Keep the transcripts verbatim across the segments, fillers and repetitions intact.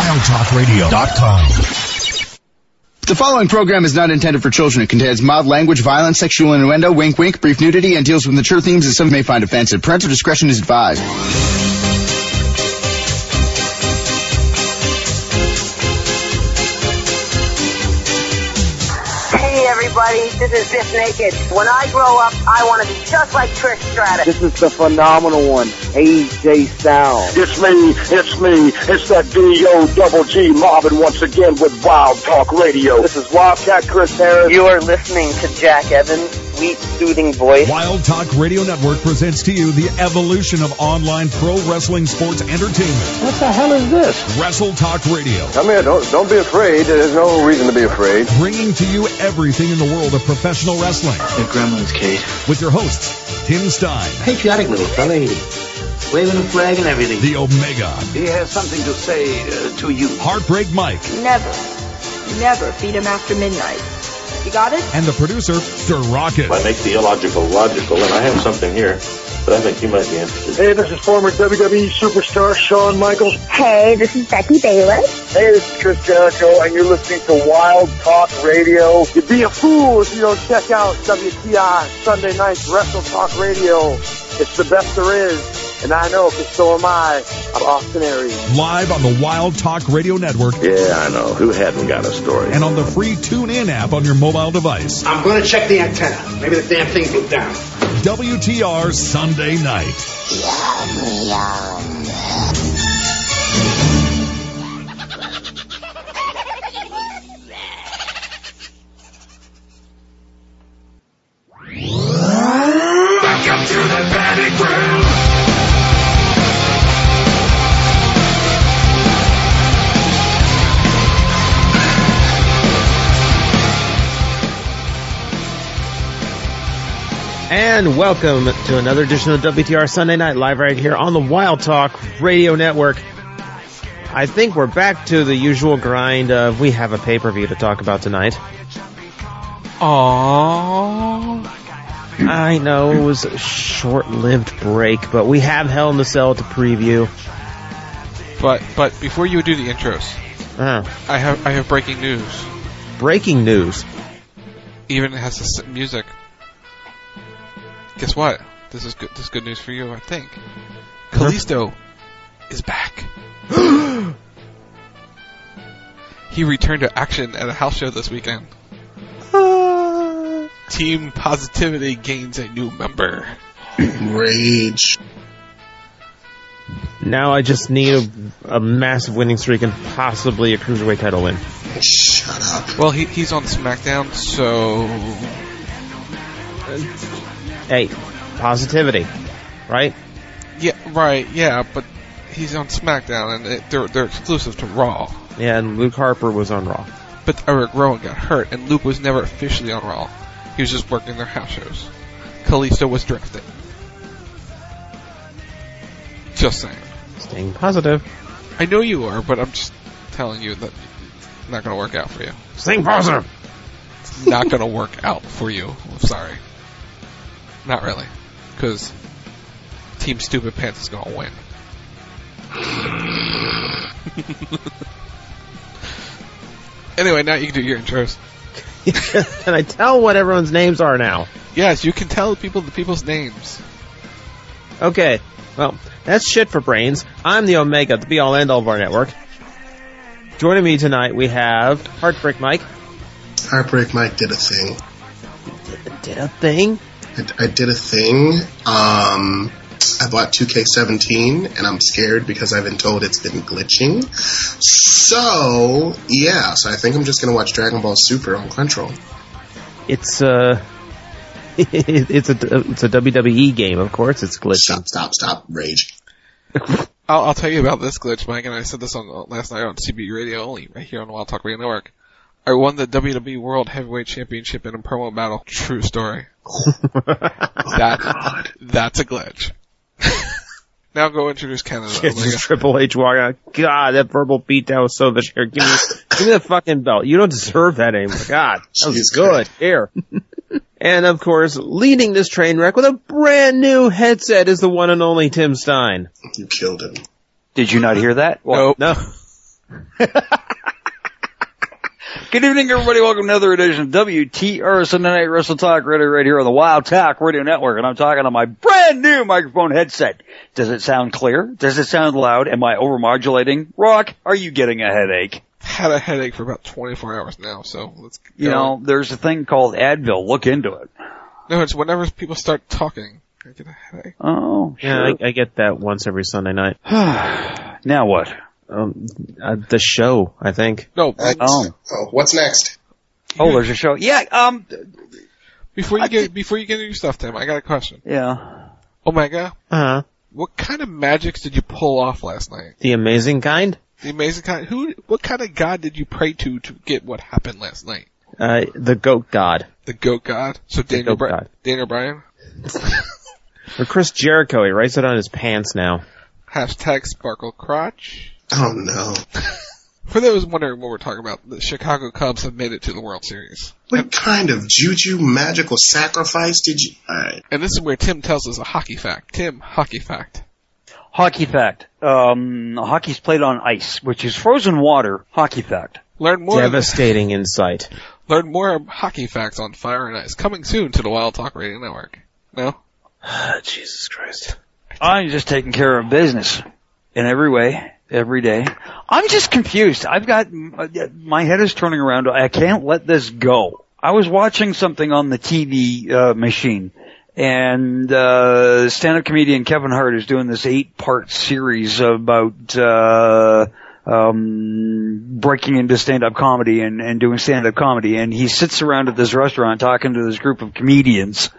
wild talk radio dot com. The following program is not intended for children. It contains mild language, violence, sexual innuendo, wink wink, brief nudity, and deals with mature themes that some may find offensive. Parental discretion is advised. Everybody, this is Biff Naked. When I grow up, I want to be just like Trish Stratus. This is the phenomenal one, A J Styles. It's me, it's me, it's that D O double G Marvin once again with Wild Talk Radio. This is Wildcat Chris Harris. You are listening to Jack Evans' sweet, soothing voice. Wild Talk Radio Network presents to you the evolution of online pro wrestling sports entertainment. What the hell is this? Wrestle Talk Radio. Come here, don't, don't be afraid. There's no reason to be afraid. Bringing to you everything in the world of professional wrestling. Your grandma's Kate. With your hosts, Tim Stein. Patriotic little fella, waving a flag and everything. The Omega. He has something to say uh, to you. Heartbreak Mike. Never, never feed him after midnight. You got it? And the producer, Sir Rocket. I make the illogical logical, and I have something here that I think you might be interested in. Hey, this is former W W E superstar Shawn Michaels. Hey, this is Becky Bayless. Hey, this is Chris Jericho, and you're listening to Wild Talk Radio. You'd be a fool if you don't check out W T I Sunday Night's Wrestle Talk Radio. It's the best there is. And I know, because so am I. I'm Austin Aries. Live on the Wild Talk Radio Network. Yeah, I know. Who hadn't got a story? And on the free TuneIn app on your mobile device. I'm going to check the antenna. Maybe the damn thing blew down. W T R Sunday Night. Yum, yum. Welcome to the Panic Room. And welcome to another edition of W T R Sunday Night, live right here on the Wild Talk Radio Network. I think we're back to the usual grind of we have a pay-per-view to talk about tonight. Aww. I know it was a short-lived break, but we have Hell in the Cell to preview. But but before you do the intros, uh, I have I have breaking news. Breaking news. Even it has this music. Guess what? This is good. This is good news for you, I think. Kalisto is back. He returned to action at a house show this weekend. Team Positivity gains a new member. Rage. Now I just need a, a massive winning streak and possibly a cruiserweight title win. Shut up. Well, he, he's on SmackDown, so... Hey, positivity, right? Yeah, right, yeah, but he's on SmackDown, and it, they're, they're exclusive to Raw. Yeah, and Luke Harper was on Raw. But Eric Rowan got hurt, and Luke was never officially on Raw. He was just working their house shows. Kalisto was drafted. Just saying. Staying positive. I know you are, but I'm just telling you that it's not going to work out for you. Staying positive. It's not going to work out for you. I'm sorry. Not really. Because Team Stupid Pants is going to win. Anyway, now you can do your intros. Can I tell what everyone's names are now? Yes, you can tell people the people's names. Okay, well, that's shit for brains. I'm the Omega, the be-all end-all of our network. Joining me tonight, we have Heartbreak Mike. Heartbreak Mike did a thing. Did, did a thing? I, I did a thing. Um, I bought two K seventeen, and I'm scared because I've been told it's been glitching. So, yeah, so I think I'm just going to watch Dragon Ball Super on Crunchyroll. It's, uh... it's a it's a W W E game, of course. It's glitching. Stop, stop, stop. Rage. I'll, I'll tell you about this glitch, Mike, and I said this on last night on C B Radio only, right here on the Wild Talk Radio Network. I won the W W E World Heavyweight Championship in a promo battle. True story. that that's a glitch. Now go introduce Canada. It's Triple H walking out. God, that verbal beatdown was so vicious. Give me, give me the fucking belt. You don't deserve that anymore. God, that was good. Here. And, of course, leading this train wreck with a brand new headset is the one and only Tim Stein. You killed him. Did you not hear that? Well, no. Good evening, everybody. Welcome to another edition of W T R Sunday Night Wrestle Talk Radio right here on the Wild Talk Radio Network. And I'm talking on my brand new microphone headset. Does it sound clear? Does it sound loud? Am I overmodulating? Rock, are you getting a headache? Had a headache for about twenty-four hours now, so let's go. You know, there's a thing called Advil. Look into it. No, it's whenever people start talking, I get a headache. Oh, Yeah, sure. I, I get that once every Sunday night. Now what? Um, uh, the show, I think. No. Uh, Oh. oh, what's next? Oh, there's a show. Yeah, um, Before you I get did- before you get into your stuff, Tim, I got a question. yeah. Omega, Uh-huh. what kind of magics did you pull off last night? The amazing kind? The amazing kind. Who? What kind of god did you pray to to get what happened last night? Uh, the goat god. The goat god. So Daniel goat Bri- god. Daniel Bryan. Or Chris Jericho, he writes it on his pants now. Hashtag sparkle crotch. Oh no. For those wondering what we're talking about, the Chicago Cubs have made it to the World Series. What kind of juju magical sacrifice did you... Alright. And this is where Tim tells us a hockey fact. Tim, hockey fact. Hockey fact. Um, hockey's played on ice, which is frozen water. Hockey fact. Learn more. Devastating insight. Learn more hockey facts on Fire and Ice. Coming soon to the Wild Talk Radio Network. No? Jesus Christ. I'm just taking care of business in every way, every day. I'm just confused. I've got, my head is turning around. I can't let this go. I was watching something on the T V uh, machine, and uh stand-up comedian Kevin Hart is doing this eight-part series about uh um breaking into stand-up comedy and, and doing stand-up comedy. And he sits around at this restaurant talking to this group of comedians,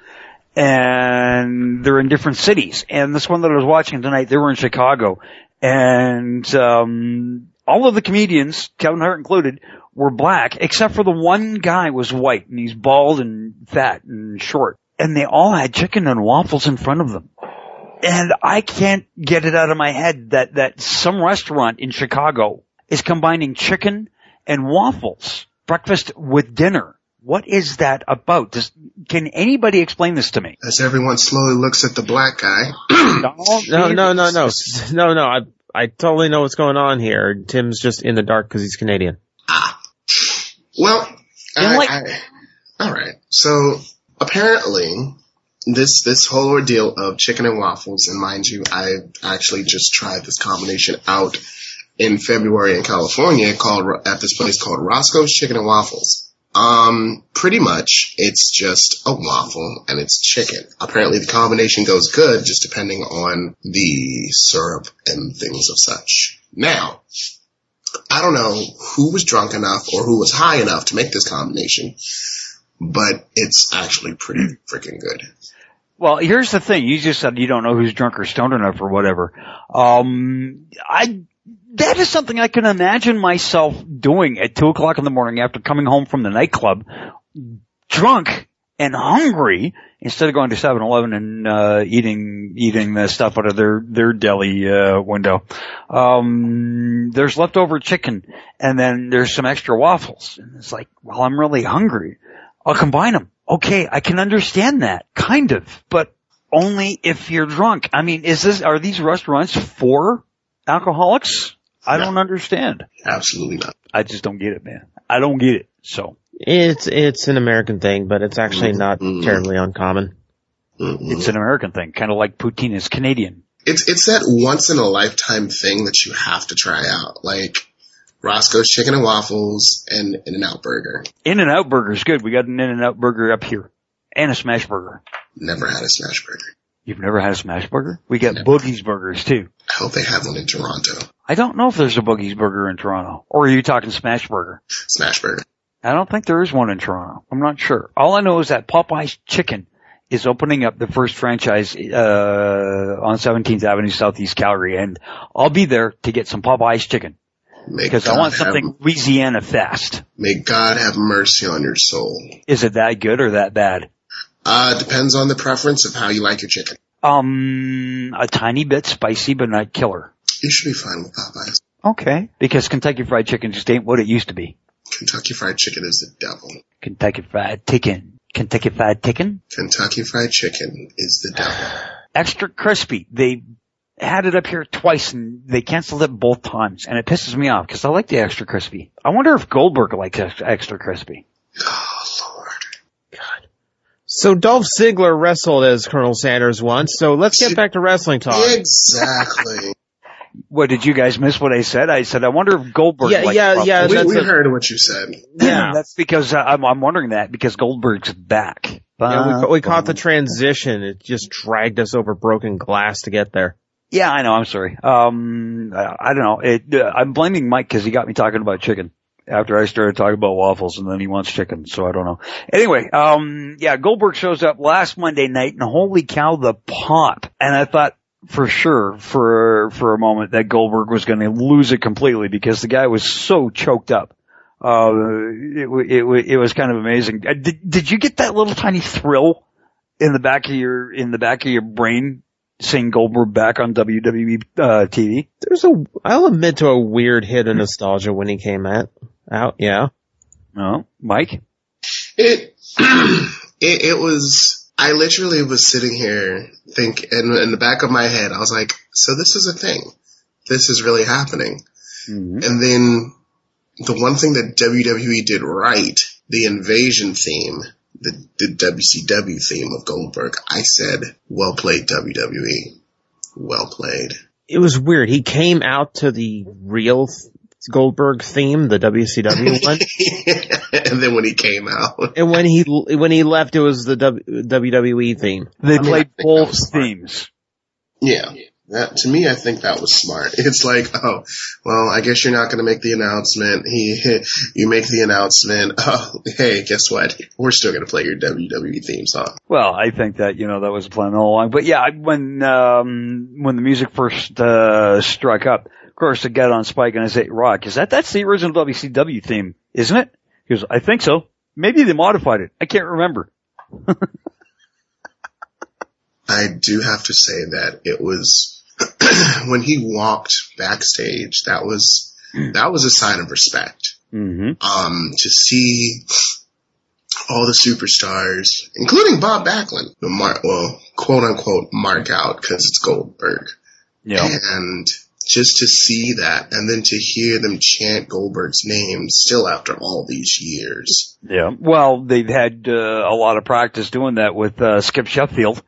and they're in different cities. And this one that I was watching tonight, they were in Chicago. And um all of the comedians, Kevin Hart included, were black, except for the one guy was white, and he's bald and fat and short. And they all had chicken and waffles in front of them. And I can't get it out of my head that, that some restaurant in Chicago is combining chicken and waffles, breakfast with dinner. What is that about? Does, can anybody explain this to me? As everyone slowly looks at the black guy. No, no, no, no. No, no, I, I totally know what's going on here. Tim's just in the dark because he's Canadian. Ah. Well, I, like- I, alright. So, apparently, this, this whole ordeal of chicken and waffles, and mind you, I actually just tried this combination out in February in California called, at this place called Roscoe's Chicken and Waffles. Um, pretty much, it's just a waffle and it's chicken. Apparently the combination goes good just depending on the syrup and things of such. Now, I don't know who was drunk enough or who was high enough to make this combination, but it's actually pretty freaking good. Well, here's the thing. You just said you don't know who's drunk or stoned enough or whatever. Um, I, that is something I can imagine myself doing at two o'clock in the morning after coming home from the nightclub, drunk and hungry, instead of going to seven eleven and, uh, eating, eating the stuff out of their, their deli, uh, window. Um, there's leftover chicken and then there's some extra waffles. And it's like, well, I'm really hungry. I'll combine them. Okay, I can understand that, kind of, but only if you're drunk. I mean, is this, are these restaurants for alcoholics? I No. don't understand. Absolutely not. I just don't get it, man. I don't get it, so. It's, it's an American thing, but it's actually not Mm-hmm. terribly uncommon. Mm-hmm. It's an American thing, kind of like poutine is Canadian. It's, it's that once in a lifetime thing that you have to try out. Like, Roscoe's Chicken and Waffles and In-N-Out Burger. In-N-Out Burger is good. We got an In-N-Out Burger up here. And a Smash Burger. Never had a Smash Burger. You've never had a Smash Burger? We got Never. Boogie's Burgers, too. I hope they have one in Toronto. I don't know if there's a Boogie's Burger in Toronto. Or are you talking Smash Burger? Smash Burger. I don't think there is one in Toronto. I'm not sure. All I know is that Popeye's Chicken is opening up the first franchise uh on seventeenth Avenue Southeast Calgary, and I'll be there to get some Popeye's Chicken. May Because I God want have- something Louisiana fast. May God have mercy on your soul. Is it that good or that bad? Uh, depends on the preference of how you like your chicken. Um, a tiny bit spicy, but not killer. You should be fine with Popeyes. Okay. Because Kentucky Fried Chicken just ain't what it used to be. Kentucky Fried Chicken is the devil. Kentucky Fried Chicken. Kentucky Fried Chicken? Kentucky Fried Chicken is the devil. Extra crispy. They had it up here twice and they canceled it both times, and it pisses me off because I like the extra crispy. I wonder if Goldberg likes extra crispy. Oh, Lord. God. So Dolph Ziggler wrestled as Colonel Sanders once, so let's get back to wrestling talk. Exactly. What, did you guys miss what I said? I said, I wonder if Goldberg Yeah, likes yeah, yeah. We, we a, heard what you said. Yeah. That's because uh, I'm, I'm wondering that because Goldberg's back. Yeah, we, we caught the transition. It just dragged us over broken glass to get there. Yeah, I know. I'm sorry. Um, I, I don't know. It, uh, I'm blaming Mike because he got me talking about chicken after I started talking about waffles, and then he wants chicken, so I don't know. Anyway, um, yeah, Goldberg shows up last Monday night, and holy cow, the pop. And I thought for sure, for for a moment, that Goldberg was going to lose it completely because the guy was so choked up. Uh, it, it, it was kind of amazing. Did, did you get that little tiny thrill in the back of your, in the back of your brain seeing Goldberg back on W W E, uh, T V? There's a, I'll admit to a weird hit of nostalgia when he came at, out, yeah. Oh, Mike? It, it, it was, I literally was sitting here think, and in the back of my head, I was like, so this is a thing. This is really happening. Mm-hmm. And then, the one thing that W W E did right, the invasion theme, the, the W C W theme of Goldberg, I said, well played, W W E. Well played. It was weird. He came out to the real Goldberg theme, the W C W one. And then when he came out. And when he when he left, it was the w, WWE theme. They I mean, played both themes. Yeah. That, to me, I think that was smart. It's like, oh, well, I guess you're not going to make the announcement. He, you make the announcement. Oh, hey, guess what? We're still going to play your W W E theme song. Well, I think that, you know, that was a plan all along. But yeah, when, um, when the music first, uh, struck up, of course, I got on Spike and I say, Rock, is that, that's the original W C W theme, isn't it? He goes, I think so. Maybe they modified it. I can't remember. I do have to say that it was, when he walked backstage, that was that was a sign of respect. Mm-hmm. Um, to see all the superstars, including Bob Backlund, the mark, well, quote unquote, mark out because it's Goldberg. Yeah. And just to see that, and then to hear them chant Goldberg's name still after all these years. Yeah. Well, they've had uh, a lot of practice doing that with uh, Skip Sheffield.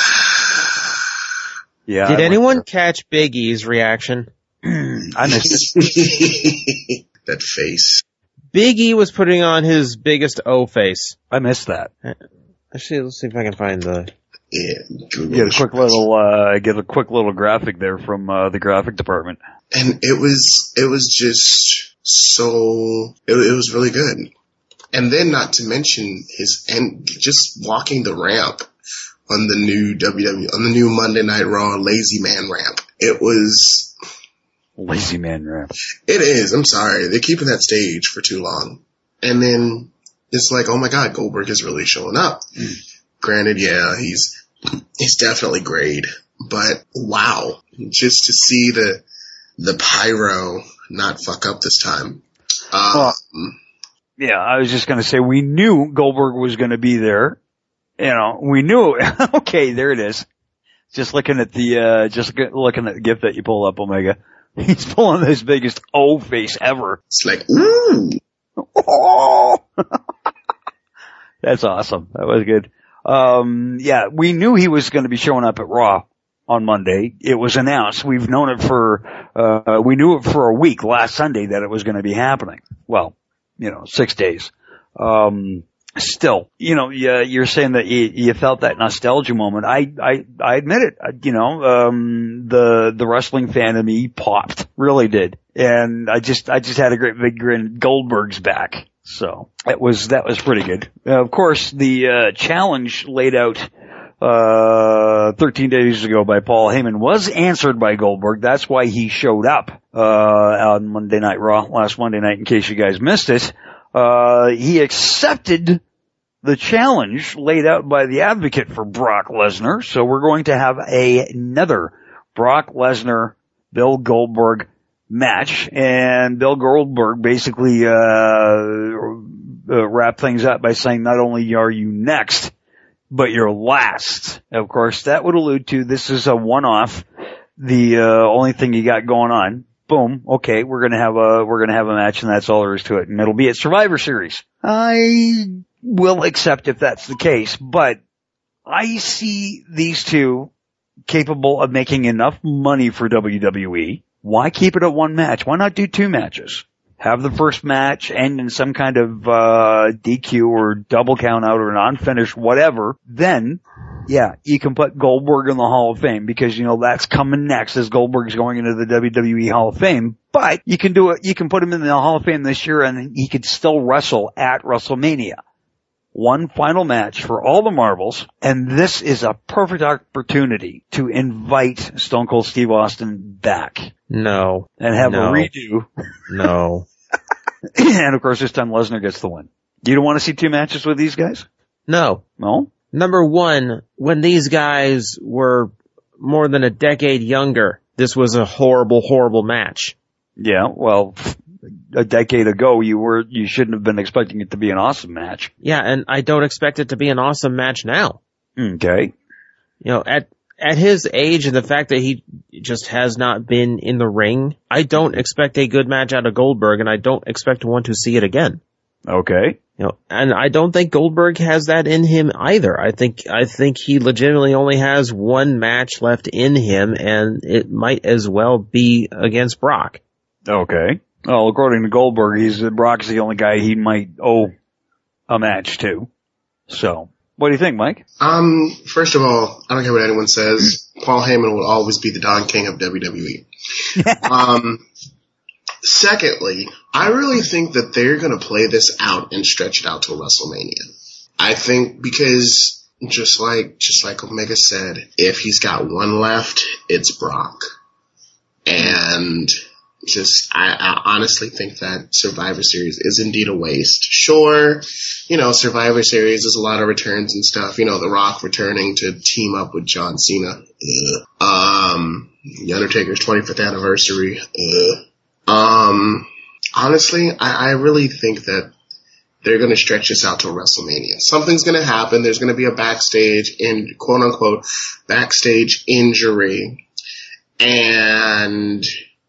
Yeah. Did anyone catch Big E's reaction? I missed it. That face. Big E was putting on his biggest O face. I missed that. Actually, let's see if I can find the. Yeah. Get a quick little, uh, get a quick little graphic there from uh, the graphic department. And it was, it was just so. It, it was really good. And then, not to mention his and just walking the ramp. On the new W W E, on the new Monday Night Raw Lazy Man ramp. It was... Lazy Man ramp. It is, I'm sorry. They're keeping that stage for too long. And then it's like, oh my god, Goldberg is really showing up. Mm. Granted, yeah, he's, he's definitely great. But wow, just to see the, the pyro not fuck up this time. Um, well, yeah, I was just gonna say, we knew Goldberg was gonna be there. You know, we knew, okay, there it is. Just looking at the, uh, just looking at the GIF that you pull up, Omega. He's pulling his biggest O face ever. It's like, ooh. Oh! That's awesome. That was good. Um, yeah, we knew he was going to be showing up at Raw on Monday. It was announced. We've known it for, uh, we knew it for a week last Sunday that it was going to be happening. Well, you know, six days. Um, Still, you know, you're saying that you, you felt that nostalgia moment. I, I, I admit it. You know, um, the, the wrestling fan in me popped. Really did. And I just, I just had a great big grin. Goldberg's back. So that was, that was pretty good. Uh, of course, the, uh, challenge laid out, uh, thirteen days ago by Paul Heyman was answered by Goldberg. That's why he showed up, uh, on Monday Night Raw last Monday night, in case you guys missed it. Uh, he accepted the challenge laid out by the advocate for Brock Lesnar. So we're going to have a, another Brock Lesnar, Bill Goldberg match. And Bill Goldberg basically, uh, uh, wrapped things up by saying not only are you next, but you're last. Of course, that would allude to this is a one-off. the uh, only thing you got going on. Boom. Okay, we're gonna have a we're gonna have a match, and that's all there is to it. And it'll be at Survivor Series. I will accept if that's the case, but I see these two capable of making enough money for W W E. Why keep it at one match? Why not do two matches? Have the first match end in some kind of uh D Q or double count out or an unfinished whatever. Then, yeah, you can put Goldberg in the Hall of Fame because, you know, that's coming next as Goldberg's going into the W W E Hall of Fame. But you can do it, you can put him in the Hall of Fame this year and he could still wrestle at WrestleMania. One final match for all the marbles, and this is a perfect opportunity to invite Stone Cold Steve Austin back. No. And have no. a redo. No. And of course this time Lesnar gets the win. You don't want to see two matches with these guys? No. No? Number one, when these guys were more than a decade younger, this was a horrible, horrible match. Yeah, well, a decade ago, you were, you shouldn't have been expecting it to be an awesome match. Yeah, and I don't expect it to be an awesome match now. Okay. You know, at, at his age and the fact that he just has not been in the ring, I don't expect a good match out of Goldberg, and I don't expect to want to see it again. Okay. You know, and I don't think Goldberg has that in him either. I think, I think he legitimately only has one match left in him, and it might as well be against Brock. Okay. Well, according to Goldberg, he's, Brock's the only guy he might owe a match to. So, what do you think, Mike? Um, first of all, I don't care what anyone says. Paul Heyman will always be the Don King of W W E. um, secondly, I really think that they're going to play this out and stretch it out to WrestleMania. I think because just like, just like Omega said, if he's got one left, it's Brock. And just, I, I honestly think that Survivor Series is indeed a waste. Sure, you know, Survivor Series is a lot of returns and stuff. You know, The Rock returning to team up with John Cena. Ugh. Um, The Undertaker's twenty-fifth anniversary. Ugh. Um, honestly, I, I really think that they're going to stretch this out to WrestleMania. Something's going to happen. There's going to be a backstage, in quote unquote, backstage injury. And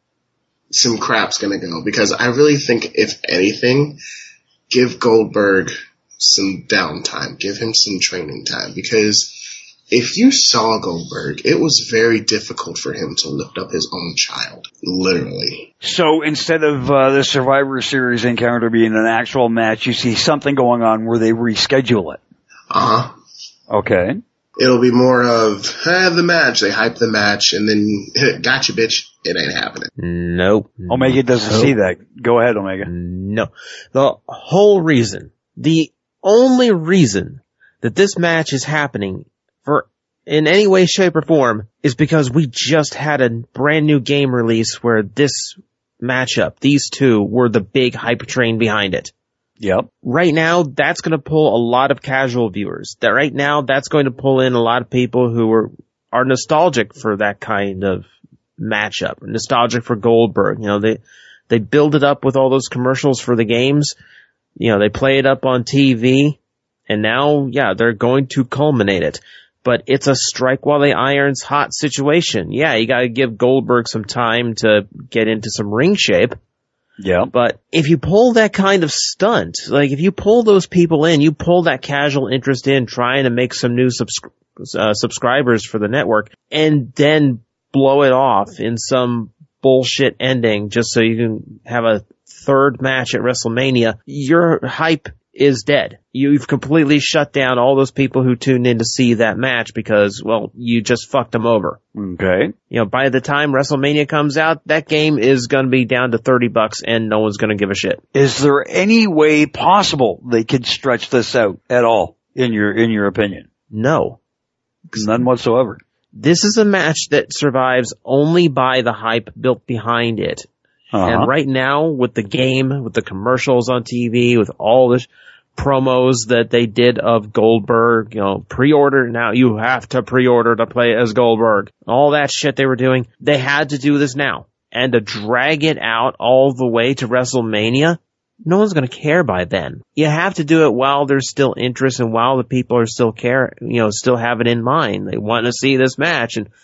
some crap's gonna go, because I really think, if anything, give Goldberg some downtime, give him some training time, because if you saw Goldberg, it was very difficult for him to lift up his own child, literally. So instead of uh, the Survivor Series encounter being an actual match, you see something going on where they reschedule it. Uh-huh. Okay. It'll be more of, have the match, they hype the match, and then, gotcha, bitch, it ain't happening. Nope. Omega doesn't nope. see that. Go ahead, Omega. No. The whole reason, the only reason that this match is happening for, in any way, shape, or form, is because we just had a brand new game release where this matchup, these two, were the big hype train behind it. Yep. Right now, that's going to pull a lot of casual viewers. That right now, that's going to pull in a lot of people who are are nostalgic for that kind of matchup, nostalgic for Goldberg. You know, they they build it up with all those commercials for the games. You know, they play it up on T V, and now, yeah, they're going to culminate it. But it's a strike while the iron's hot situation. Yeah, you got to give Goldberg some time to get into some ring shape. Yeah. But if you pull that kind of stunt, like if you pull those people in, you pull that casual interest in trying to make some new subs- uh, subscribers for the network, and then blow it off in some bullshit ending just so you can have a third match at WrestleMania, your hype is dead. You've completely shut down all those people who tuned in to see that match because, well, you just fucked them over. Okay. You know, by the time WrestleMania comes out, that game is going to be down to thirty bucks and no one's going to give a shit. Is there any way possible they could stretch this out at all, in your, in your opinion? No. None whatsoever. This is a match that survives only by the hype built behind it. Uh-huh. And right now, with the game, with the commercials on T V, with all the promos that they did of Goldberg, you know, pre-order, now you have to pre-order to play as Goldberg. All that shit they were doing, they had to do this now. And to drag it out all the way to WrestleMania, no one's going to care by then. You have to do it while there's still interest and while the people are still care, you know, still have it in mind. They want to see this match, and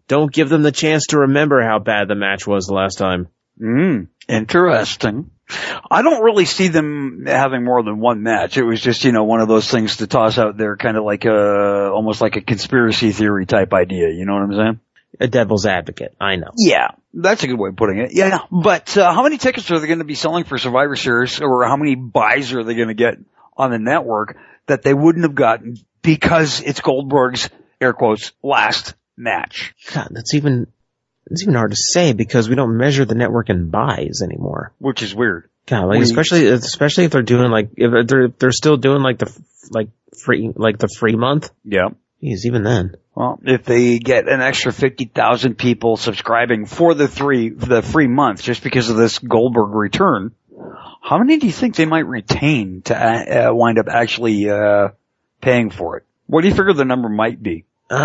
Don't give them the chance to remember how bad the match was the last time. Mm, interesting. I don't really see them having more than one match. It was just, you know, one of those things to toss out there, kind of like a, almost like a conspiracy theory type idea. You know what I'm saying? A devil's advocate. I know. Yeah, that's a good way of putting it. Yeah, but uh, how many tickets are they going to be selling for Survivor Series, or how many buys are they going to get on the network that they wouldn't have gotten because it's Goldberg's, air quotes, last match? God, that's even, it's even hard to say because we don't measure the network in buys anymore. Which is weird. God, like we, especially, especially if they're doing like, if they're, they're still doing like the, like free, like the free month. Yeah. Jeez, even then. Well, if they get an extra fifty thousand people subscribing for the three, the free month just because of this Goldberg return, how many do you think they might retain to uh, wind up actually, uh, paying for it? What do you figure the number might be?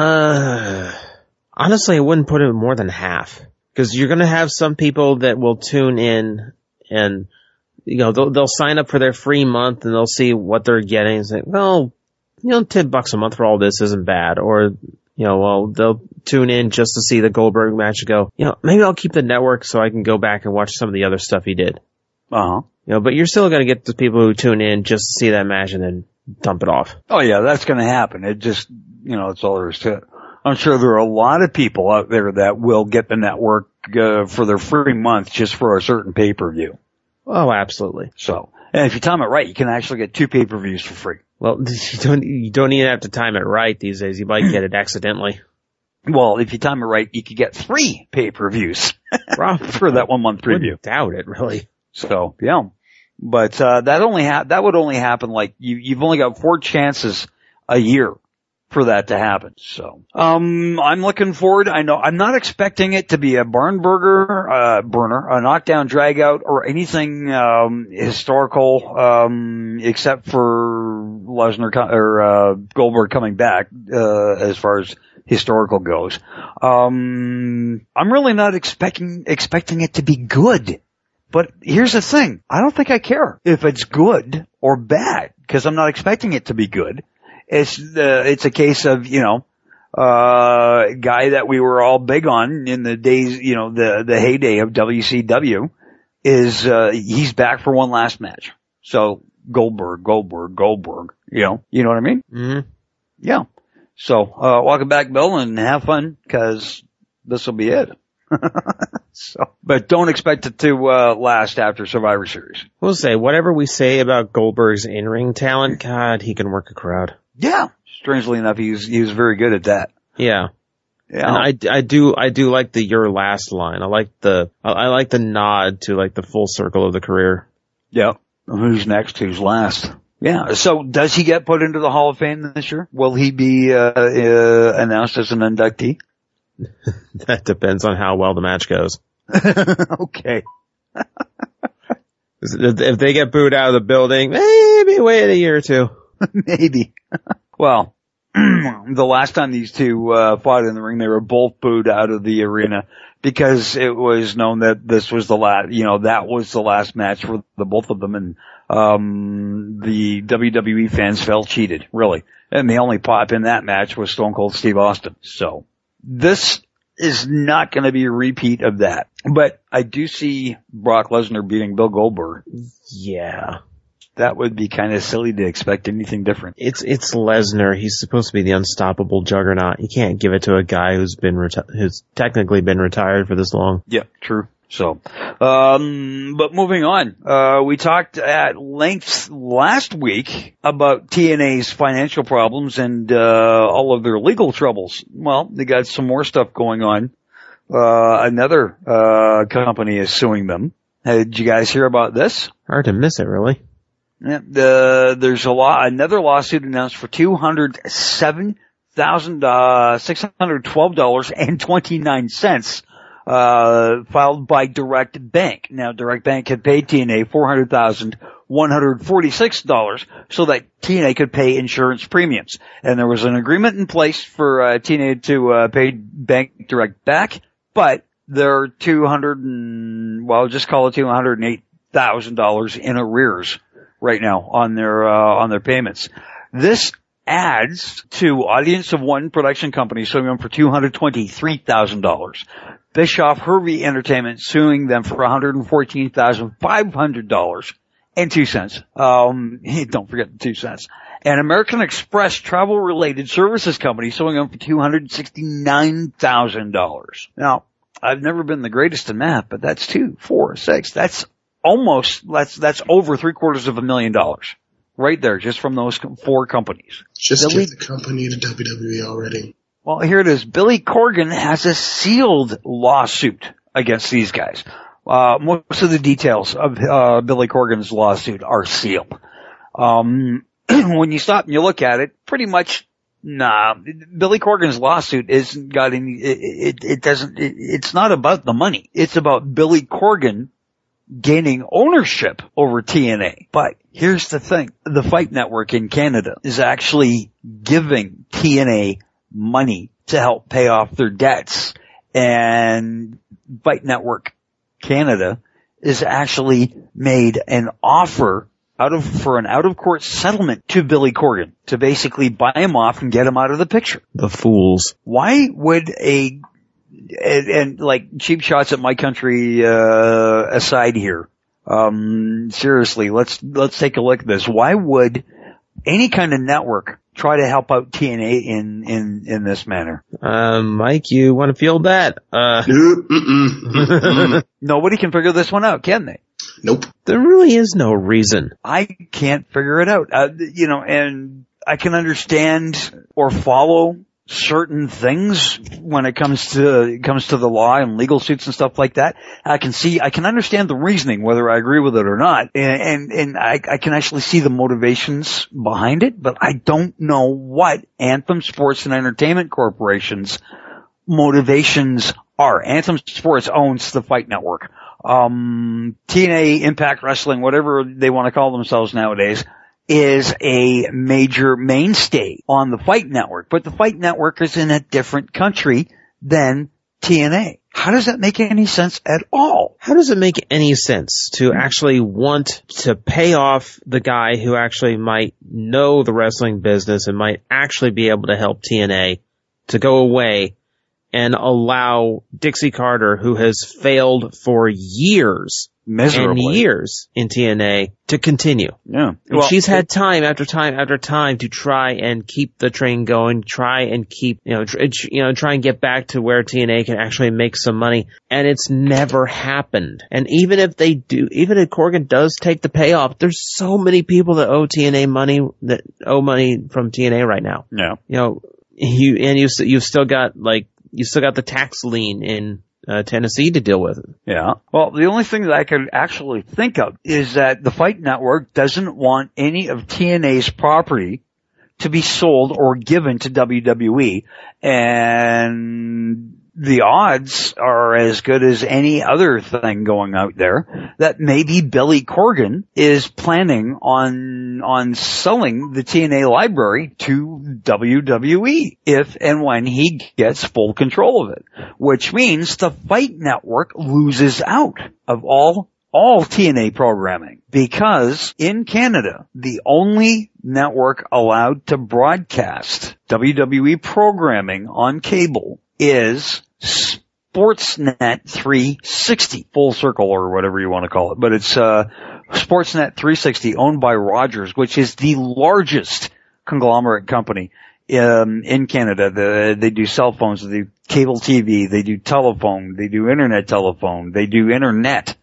Uh, honestly, I wouldn't put it more than half. Cause you're gonna have some people that will tune in and, you know, they'll, they'll sign up for their free month and they'll see what they're getting and say, well, you know, ten bucks a month for all this isn't bad. Or, you know, well, they'll tune in just to see the Goldberg match and go, you know, maybe I'll keep the network so I can go back and watch some of the other stuff he did. Uh-huh. You know, but you're still gonna get the people who tune in just to see that match and then dump it off. Oh yeah, that's gonna happen. It just, you know, it's all there is to it. I'm sure there are a lot of people out there that will get the network, uh, for their free month just for a certain pay-per-view. Oh, absolutely. So, and if you time it right, you can actually get two pay-per-views for free. Well, you don't, you don't even have to time it right these days. You might get it accidentally. Well, if you time it right, you could get three pay-per-views for that one month preview. Wouldn't doubt it, really. So, yeah. But, uh, that only ha- that would only happen like you, you've only got four chances a year for that to happen. So, um, I'm looking forward. I know I'm not expecting it to be a barn burger, uh, burner, a knockdown drag out or anything, um, historical, um, except for Lesnar co- or, uh, Goldberg coming back, uh, as far as historical goes. Um, I'm really not expecting, expecting it to be good. But here's the thing. I don't think I care if it's good or bad because I'm not expecting it to be good. It's the, it's a case of, you know, uh, guy that we were all big on in the days, you know, the, the heyday of W C W is, uh, he's back for one last match. So Goldberg, Goldberg, Goldberg, you know, you know what I mean? Mm-hmm. Yeah. So, uh, welcome back, Bill, and have fun cause this will be it. So, but don't expect it to, uh, last after Survivor Series. We'll say whatever we say about Goldberg's in-ring talent, God, he can work a crowd. Yeah. Strangely enough, he's, he was very good at that. Yeah. Yeah. And I, I do, I do like the your last line. I like the, I, I like the nod to like the full circle of the career. Yeah. Who's next? Who's last? Yeah. So does he get put into the Hall of Fame this year? Will he be, uh, uh announced as an inductee? That depends on how well the match goes. Okay. If they get booed out of the building, maybe wait a year or two. Maybe. Well, the last time these two uh fought in the ring, they were both booed out of the arena because it was known that this was the last, you know, that was the last match for the both of them, and um the W W E fans felt cheated, really. And the only pop in that match was Stone Cold Steve Austin. So this is not going to be a repeat of that. But I do see Brock Lesnar beating Bill Goldberg. Yeah. That would be kind of silly to expect anything different. It's it's Lesnar. He's supposed to be the unstoppable juggernaut. You can't give it to a guy who's been reti- who's technically been retired for this long. Yeah, true. So, um, but moving on, uh, we talked at length last week about T N A's financial problems and, uh, all of their legal troubles. Well, they got some more stuff going on. Uh, another, uh, company is suing them. Hey, did you guys hear about this? Hard to miss it, really. Yeah, the, there's a law, another lawsuit announced for two hundred seven thousand, uh, six hundred twelve dollars and twenty-nine cents. Uh, filed by Direct Bank. Now, Direct Bank had paid T N A four hundred thousand one hundred forty-six dollars so that T N A could pay insurance premiums. And there was an agreement in place for uh, T N A to uh, pay Bank Direct back, but they're two hundred and, well, just call it two hundred eight thousand dollars in arrears right now on their uh, on their payments. This ads to Audience of One production company suing them for two hundred twenty-three thousand dollars. Bischoff Hervey Entertainment suing them for one hundred fourteen thousand five hundred dollars and two cents. Um, don't forget the two cents. And American Express Travel Related Services Company suing them for two hundred sixty-nine thousand dollars. Now, I've never been the greatest in math, but that's two, four, six. That's almost, that's, that's over three quarters of a million dollars. Right there, just from those four companies. Just Billy, give the company to W W E already. Well, here it is. Billy Corgan has a sealed lawsuit against these guys. Uh, most of the details of, uh, Billy Corgan's lawsuit are sealed. Um, when you stop and you look at it, pretty much, nah, Billy Corgan's lawsuit isn't got any, it, it, it doesn't, it, it's not about the money. It's about Billy Corgan gaining ownership over T N A. But here's the thing. The Fight Network in Canada is actually giving T N A money to help pay off their debts. And Fight Network Canada is actually made an offer out of, for an out-of-court settlement to Billy Corgan to basically buy him off and get him out of the picture. The fools. Why would a, and, and like cheap shots at my country, uh, aside here, um, seriously, let's, let's take a look at this. Why would any kind of network try to help out T N A in, in, in this manner? Um, Mike, you want to field that? Uh, nobody can figure this one out, can they? Nope. There really is no reason. I can't figure it out. Uh, you know, and I can understand or follow certain things when it comes to, it comes to the law and legal suits and stuff like that. I can see, I can understand the reasoning, whether I agree with it or not. And, and, and I, I can actually see the motivations behind it, but I don't know what Anthem Sports and Entertainment Corporation's motivations are. Anthem Sports owns the Fight Network. Um, T N A, Impact Wrestling, whatever they want to call themselves nowadays, is a major mainstay on the Fight Network, but the Fight Network is in a different country than T N A. How does that make any sense at all? How does it make any sense to actually want to pay off the guy who actually might know the wrestling business and might actually be able to help T N A to go away and allow Dixie Carter, who has failed for years, miserably, and years in T N A, to continue? Yeah. And well, she's had time after time after time to try and keep the train going, try and keep, you know, tr- you know, try and get back to where T N A can actually make some money. And it's never happened. And even if they do, even if Corgan does take the payoff, there's so many people that owe T N A money, that owe money from T N A right now. Yeah. You know, you, and you, you've still got, like, you still got the tax lien in uh, Tennessee to deal with. Yeah. Well, the only thing that I could actually think of is that the Fight Network doesn't want any of T N A's property to be sold or given to W W E, and the odds are as good as any other thing going out there that maybe Billy Corgan is planning on on selling the T N A library to W W E if and when he gets full control of it, which means the Fight Network loses out of all all T N A programming, because in Canada, the only network allowed to broadcast W W E programming on cable is Sportsnet three sixty, Full Circle or whatever you want to call it. But it's uh Sportsnet three sixty, owned by Rogers, which is the largest conglomerate company um, in Canada. The, they do cell phones, they do cable T V, they do telephone, they do internet telephone, they do internet.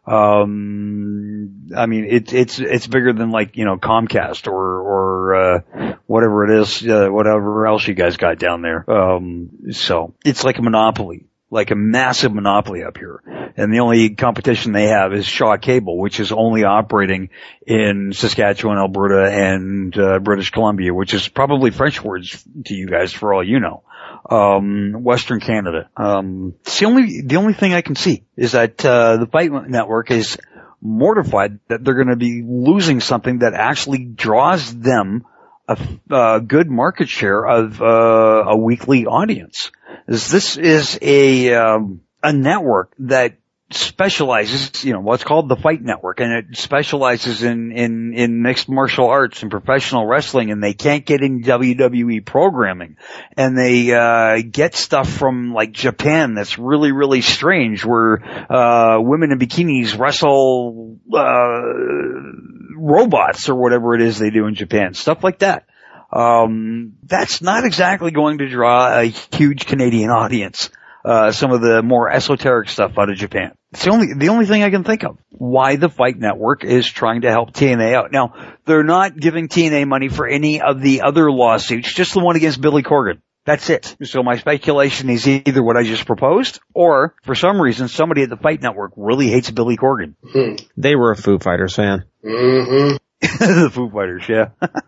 Um, I mean, it's, it's, it's bigger than like, you know, Comcast or, or, uh, whatever it is, uh, whatever else you guys got down there. Um, so it's like a monopoly, like a massive monopoly up here. And the only competition they have is Shaw Cable, which is only operating in Saskatchewan, Alberta, and, uh, British Columbia, which is probably French words to you guys for all you know. Um, Western Canada. Um, it's the only, the only thing I can see is that, uh, the Fight Network is mortified that they're going to be losing something that actually draws them a, a good market share of, uh, a weekly audience. This is a, um, a network that specializes, you know, what's called the Fight Network, and it specializes in, in, in mixed martial arts and professional wrestling, and they can't get any W W E programming. And they, uh, get stuff from like Japan that's really, really strange, where, uh, women in bikinis wrestle, uh, robots or whatever it is they do in Japan. Stuff like that. Um, that's not exactly going to draw a huge Canadian audience. Uh, some of the more esoteric stuff out of Japan. It's the only, the only thing I can think of. Why the Fight Network is trying to help T N A out. Now, they're not giving T N A money for any of the other lawsuits, just the one against Billy Corgan. That's it. So my speculation is either what I just proposed, or for some reason, somebody at the Fight Network really hates Billy Corgan. Mm-hmm. They were a Foo Fighters fan. Mm-hmm. The Foo Fighters, yeah.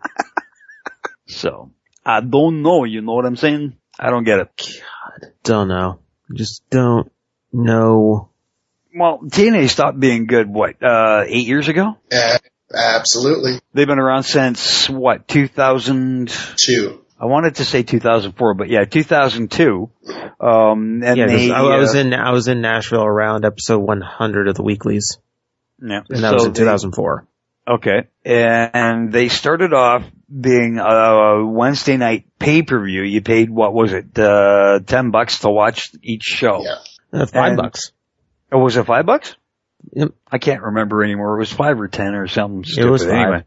So, I don't know, you know what I'm saying? I don't get it. God, don't know. Just don't know. Well, T N A stopped being good, what, uh, eight years ago? Uh, absolutely. They've been around since, what, two thousand two? I wanted to say two thousand four, but yeah, two thousand two. Um, and yeah, they, I, I was uh, in, I was in Nashville around episode one hundred of the weeklies. Yeah. And that so was in they, two thousand four. Okay. And they started off being a Wednesday night pay-per-view. You paid, what was it, uh, ten bucks to watch each show. Yeah. Uh, five and, bucks. Oh, was it five bucks? Yep. I can't remember anymore. It was five or ten or something stupid. It was five. Anyway.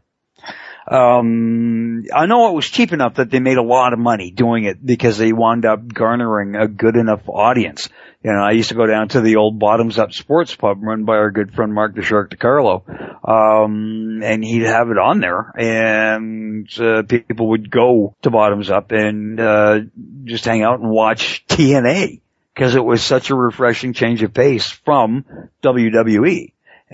Um, I know it was cheap enough that they made a lot of money doing it because they wound up garnering a good enough audience. You know, I used to go down to the old Bottoms Up Sports Pub run by our good friend Mark the Shark DiCarlo. Um, and he'd have it on there, and uh, people would go to Bottoms Up and uh just hang out and watch T N A because it was such a refreshing change of pace from W W E.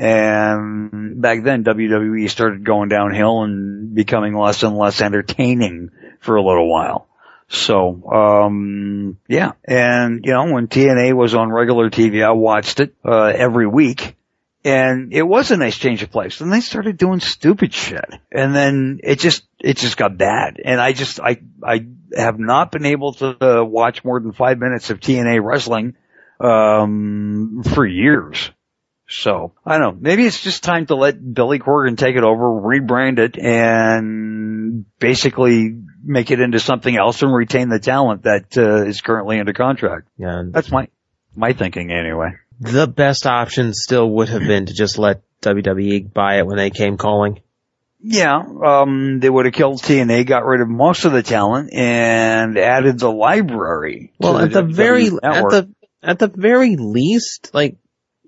And back then, W W E started going downhill and becoming less and less entertaining for a little while. So, um, yeah. And, you know, when T N A was on regular T V, I watched it, uh, every week. And it was a nice change of pace. And they started doing stupid shit. And then it just, it just got bad. And I just, I, I have not been able to uh, watch more than five minutes of T N A wrestling, um, for years. So, I don't know. Maybe it's just time to let Billy Corgan take it over, rebrand it, and basically make it into something else and retain the talent that uh, is currently under contract. Yeah. That's my, my thinking anyway. The best option still would have been to just let W W E buy it when they came calling. Yeah, um, they would have killed T N A, got rid of most of the talent, and added the library. Well, at the, the very, network. at the, at the very least, like,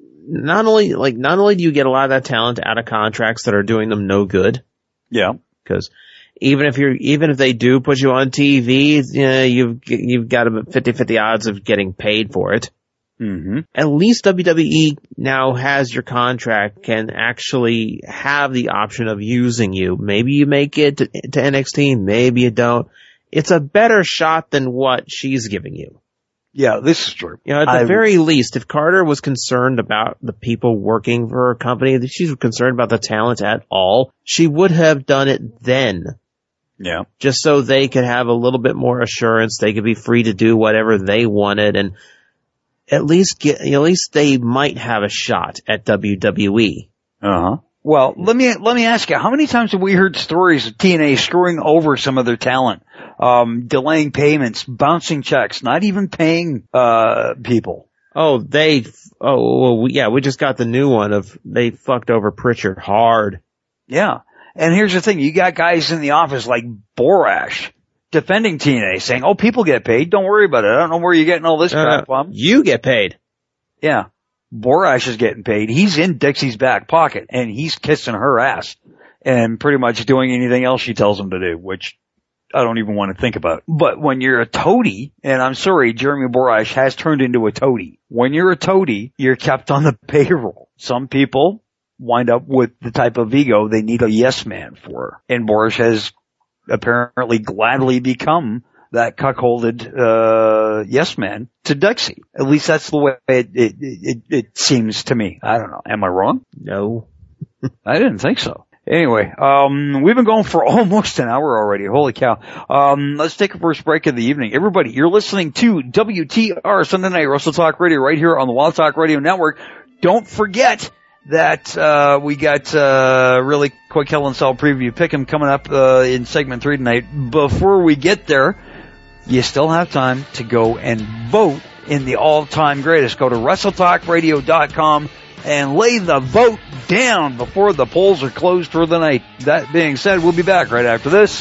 not only, like, not only do you get a lot of that talent out of contracts that are doing them no good. Yeah. Because even if you're, even if they do put you on T V, you know, you've, you've got about fifty-fifty odds of getting paid for it. Mm-hmm. At least W W E now has your contract, can actually have the option of using you. Maybe you make it to, to N X T, maybe you don't. It's a better shot than what she's giving you. Yeah, this is true. You know, at the I, very least, if Carter was concerned about the people working for her company, if she's concerned about the talent at all, she would have done it then. Yeah. Just so they could have a little bit more assurance, they could be free to do whatever they wanted, and at least get, at least they might have a shot at W W E. Uh-huh. Well, let me, let me ask you, how many times have we heard stories of T N A screwing over some of their talent? Um, delaying payments, bouncing checks, not even paying, uh, people. Oh, they, oh, well, we, yeah, we just got the new one of, they fucked over Pritchard hard. Yeah. And here's the thing, you got guys in the office like Borash defending T N A, saying, oh, people get paid, don't worry about it, I don't know where you're getting all this uh, crap from. You get paid. Yeah. Borash is getting paid. He's in Dixie's back pocket, and he's kissing her ass and pretty much doing anything else she tells him to do, which I don't even want to think about. But when you're a toady, and I'm sorry, Jeremy Borash has turned into a toady. When you're a toady, you're kept on the payroll. Some people wind up with the type of ego they need a yes man for. And Borash has apparently gladly become that cuckolded, uh, yes man to Dixie. At least that's the way it, it, it, it seems to me. I don't know. Am I wrong? No. I didn't think so. Anyway, um, we've been going for almost an hour already. Holy cow. Um, let's take a first break of the evening. Everybody, you're listening to W T R Sunday Night Wrestle Talk Radio right here on the Wild Talk Radio Network. don't forget that uh, we got uh, really quick Hell in Cell preview pick'em coming up uh, in segment three tonight. Before we get there, you still have time to go and vote in the all-time greatest. Go to wrestle talk radio dot com and lay the vote down before the polls are closed for the night. That being said, we'll be back right after this.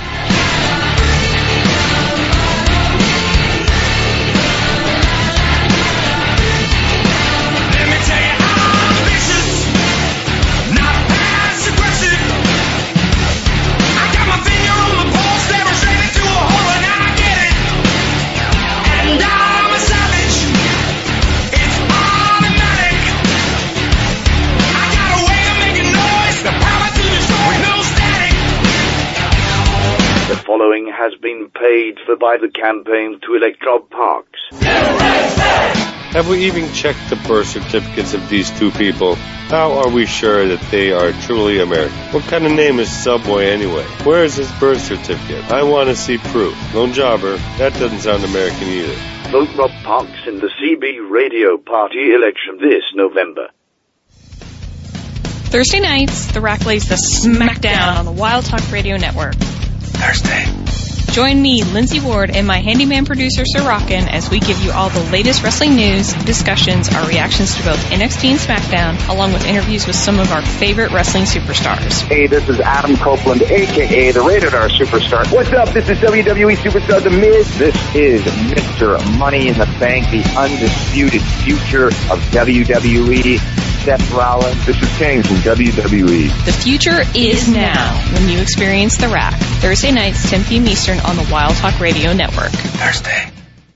Following has been paid for by the campaign to elect Rob Parks. Have we even checked the birth certificates of these two people? How are we sure that they are truly American? What kind of name is Subway anyway? Where is his birth certificate? I want to see proof. Lone Jobber, that doesn't sound American either. Vote Rob Parks in the C B Radio Party election this November. Thursday nights, The Rack lays the smackdown on the Wild Talk Radio Network. Thursday. Join me, Lindsay Ward, and my handyman producer, Sir Rockin', as we give you all the latest wrestling news, discussions, our reactions to both N X T and SmackDown, along with interviews with some of our favorite wrestling superstars. Hey, this is Adam Copeland, a k a the Rated R Superstar. What's up? This is W W E Superstar The Miz. This is Mister Money in the Bank, the undisputed future of W W E. Seth Rollins. This is Kane from W W E. The future is now when you experience The Rack. Thursday nights, ten p.m. Eastern on the Wild Talk Radio Network. Thursday.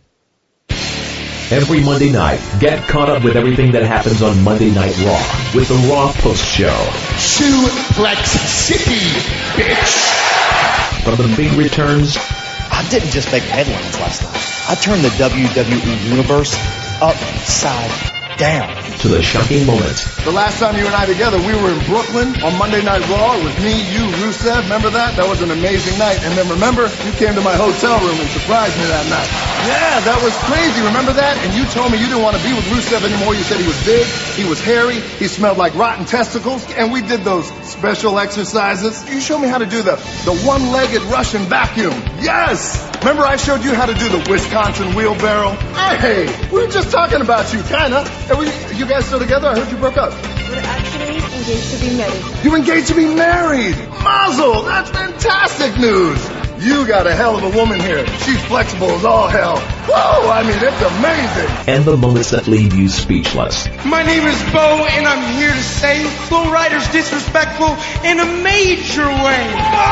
Every Monday night, get caught up with everything that happens on Monday Night Raw with the Raw Post Show. Suplex City, bitch! From the big returns. I didn't just make headlines last night. I turned the W W E universe upside down. To the shocking moments. The last time you and I together, we were in Brooklyn on Monday Night Raw. It was me, you, Rusev. Remember that? That was an amazing night. And then remember, you came to my hotel room and surprised me that night. Yeah, that was crazy. Remember that? And you told me you didn't want to be with Rusev anymore. You said he was big, he was hairy, he smelled like rotten testicles. And we did those special exercises. You showed me how to do the, the one-legged Russian vacuum. Yes! Remember I showed you how to do the Wisconsin wheelbarrow? Hey, we were just talking about you, kinda. Are we, you guys still together? I heard you broke up. We're actually engaged to be married. You engaged to be married? Mazel! That's fantastic news! You got a hell of a woman here. She's flexible as all hell. Whoa! I mean, it's amazing! And the moments that leave you speechless. My name is Bo, and I'm here to say Flow Rider's disrespectful in a major way.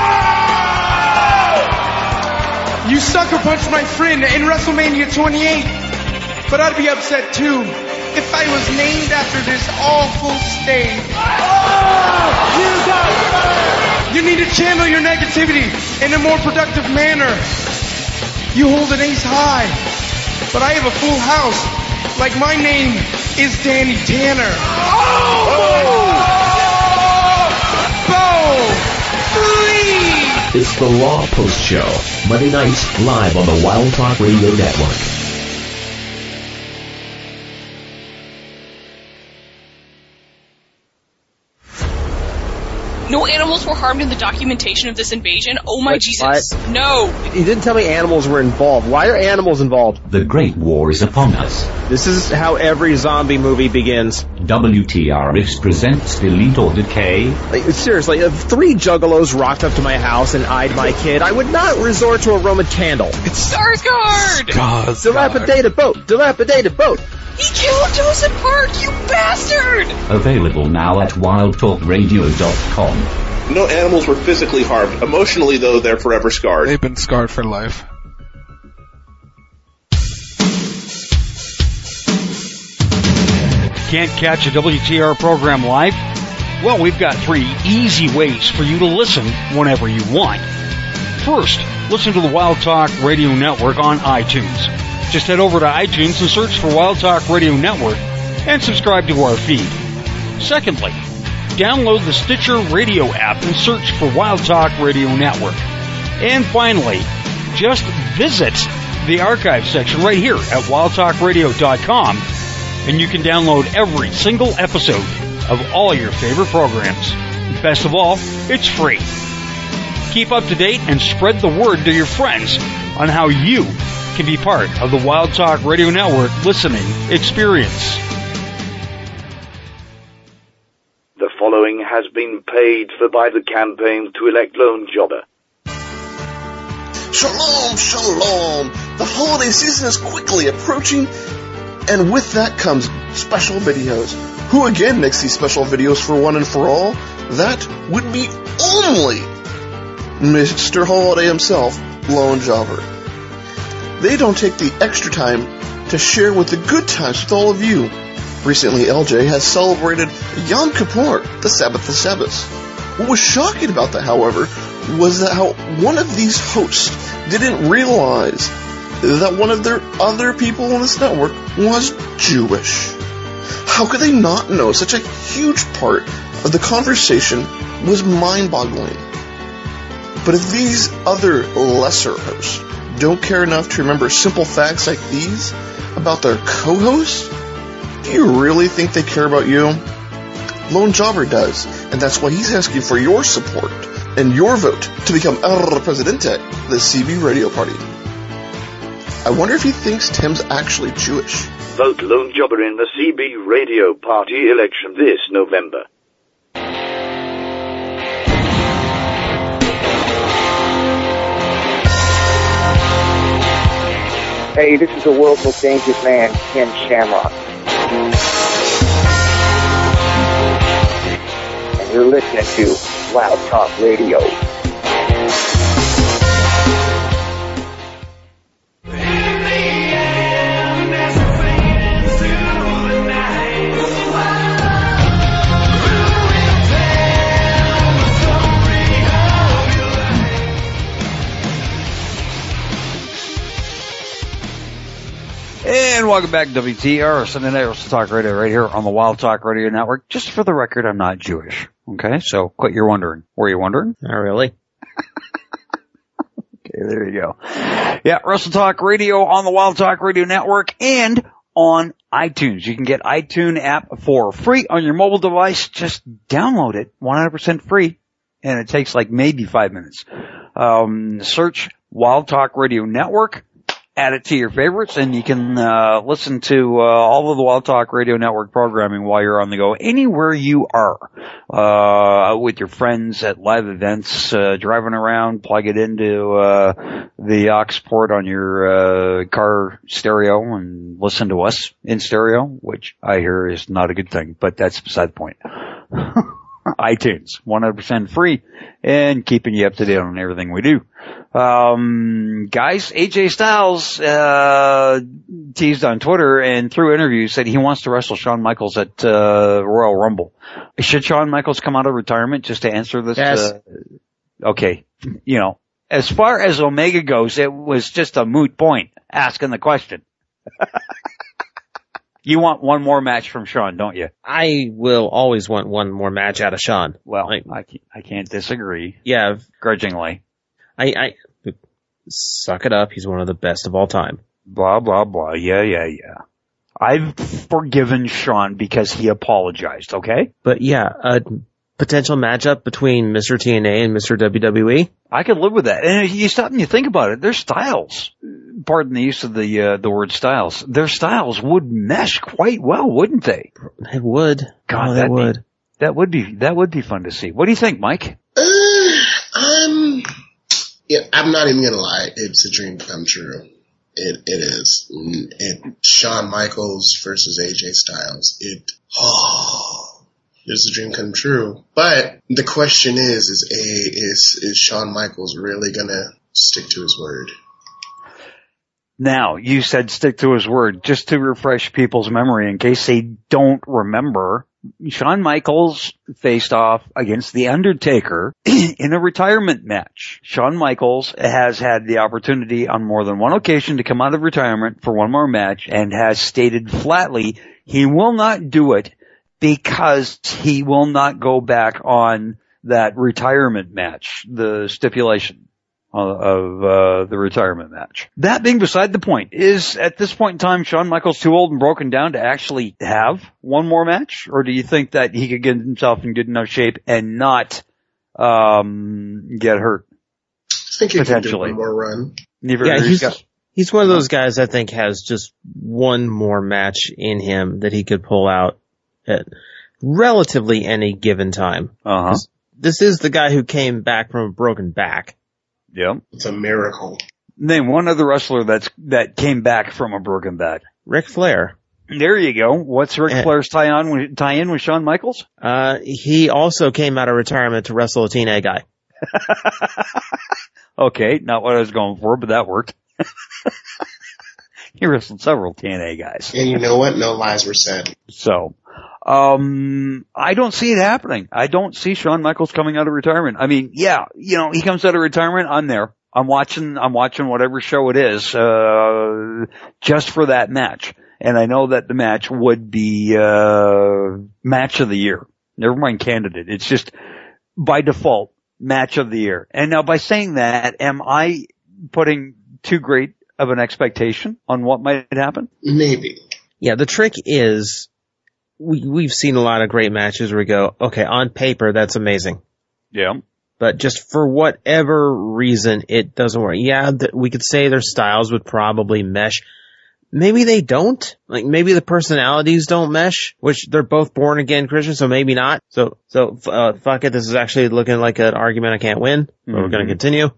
You sucker punched my friend in WrestleMania twenty-eight, but I'd be upset too if I was named after this awful state. Oh, you got fired! You need to channel your negativity in a more productive manner. You hold an ace high, but I have a full house. Like my name is Danny Tanner. Oh! Bo! Please! It's the Raw Post Show. Monday nights, live on the Wild Talk Radio Network. No animals were harmed in the documentation of this invasion? Oh my Wait, Jesus. what? No! You didn't tell me animals were involved. Why are animals involved? The Great War is upon us. This is how every zombie movie begins. W T R X presents Delete or Decay. Like, seriously, if three juggalos rocked up to my house and eyed my kid, I would not resort to a Roman candle. It's Skarsgård! God. Dilapidated boat! Dilapidated boat! He killed Joseph Park, you bastard! Available now at wild talk radio dot com. No animals were physically harmed. Emotionally, though, they're forever scarred. They've been scarred for life. Can't catch a W T R program live? Well, we've got three easy ways for you to listen whenever you want. First, listen to the Wild Talk Radio Network on iTunes. Just head over to iTunes and search for Wild Talk Radio Network and subscribe to our feed. Secondly, download the Stitcher Radio app and search for Wild Talk Radio Network. And finally, just visit the archive section right here at wild talk radio dot com and you can download every single episode of all your favorite programs. Best of all, it's free. Keep up to date and spread the word to your friends on how you can be part of the Wild Talk Radio Network listening experience. The following has been paid for by the campaign to elect Lone Jobber. Shalom, shalom. The holiday season is quickly approaching, and with that comes special videos. Who again makes these special videos for one and for all? That would be only Mister Holiday himself, Lone Jobber. They don't take the extra time to share with the good times with all of you. Recently, L J has celebrated Yom Kippur, the Sabbath of Sabbaths. What was shocking about that, however, was that how one of these hosts didn't realize that one of their other people on this network was Jewish. How could they not know such a huge part of the conversation was mind-boggling? But if these other lesser hosts don't care enough to remember simple facts like these about their co-hosts, do you really think they care about you? Lone Jobber does, and that's why he's asking for your support and your vote to become El Presidente, the C B Radio Party. I wonder if he thinks Tim's actually Jewish. Vote Lone Jobber in the C B Radio Party election this November. Hey, this is the world's most dangerous man, Ken Shamrock. And you're listening to Wild Talk Radio. And welcome back to W T R, Sunday Night Wrestle Talk Radio, right here on the Wild Talk Radio Network. Just for the record, I'm not Jewish. Okay, so quit your wondering. Were you wondering? Not really. Okay, there you go. Yeah, Wrestle Talk Radio on the Wild Talk Radio Network and on iTunes. You can get iTunes app for free on your mobile device. Just download it, one hundred percent free, and it takes like maybe five minutes. Um, search Wild Talk Radio Network. Add it to your favorites, and you can uh listen to uh all of the Wild Talk Radio Network programming while you're on the go, anywhere you are, uh with your friends at live events, uh driving around. Plug it into uh the aux port on your uh car stereo and listen to us in stereo, which I hear is not a good thing, but that's beside the point. iTunes, one hundred percent free, and keeping you up to date on everything we do. Um, guys, A J Styles, uh, teased on Twitter and through interviews said he wants to wrestle Shawn Michaels at, uh, Royal Rumble. Should Shawn Michaels come out of retirement just to answer this? Yes. Uh, okay. You know, as far as Omega goes, it was just a moot point asking the question. You want one more match from Shawn, don't you? I will always want one more match out of Shawn. Well, I, I, I can't disagree. Yeah. Grudgingly. I, I, suck it up. He's one of the best of all time. Blah, blah, blah. Yeah, yeah, yeah. I've forgiven Shawn because he apologized, okay? But yeah, a potential matchup between Mister T N A and Mister W W E? I could live with that. And if you stop and you think about it, their styles, pardon the use of the, uh, the word styles, their styles would mesh quite well, wouldn't they? They would. God, oh, that they would. Be, that would be, that would be fun to see. What do you think, Mike? Uh, I'm, yeah, I'm not even gonna lie. It's a dream come true. It, it is. It, Shawn Michaels versus A J Styles. It, oh, it's a dream come true. But the question is, is a, is, is Shawn Michaels really gonna stick to his word? Now, you said stick to his word. Just to refresh people's memory in case they don't remember, Shawn Michaels faced off against The Undertaker in a retirement match. Shawn Michaels has had the opportunity on more than one occasion to come out of retirement for one more match and has stated flatly he will not do it because he will not go back on that retirement match, the stipulation. of uh, the retirement match. That being beside the point, is at this point in time Shawn Michaels too old and broken down to actually have one more match? Or do you think that he could get himself in good enough shape and not um, get hurt? I think he can do one more run. Never yeah, he's, got, he's one of those guys I think has just one more match in him that he could pull out at relatively any given time. Uh-huh. This is the guy who came back from a broken back. Yep. It's a miracle. Name one other wrestler that's that came back from a broken back. Ric Flair. There you go. What's Ric and, Flair's tie on with, tie in with Shawn Michaels? Uh, he also came out of retirement to wrestle a T N A guy. Okay, not what I was going for, but that worked. He wrestled several T N A guys. And you know what? No lies were said. So, um, I don't see it happening. I don't see Shawn Michaels coming out of retirement. I mean, yeah, you know, he comes out of retirement, I'm there. I'm watching, I'm watching whatever show it is, uh, just for that match. And I know that the match would be, uh, match of the year. Never mind candidate. It's just, by default, match of the year. And now by saying that, am I putting too great of an expectation on what might happen? Maybe. Yeah, the trick is, we, we've seen a lot of great matches where we go, okay, on paper, that's amazing. Yeah. But just for whatever reason, it doesn't work. Yeah, th- we could say their styles would probably mesh. Maybe they don't. Like, maybe the personalities don't mesh, which they're both born again Christians, so maybe not. So, so, uh, fuck it, this is actually looking like an argument I can't win, but mm-hmm. we're gonna continue.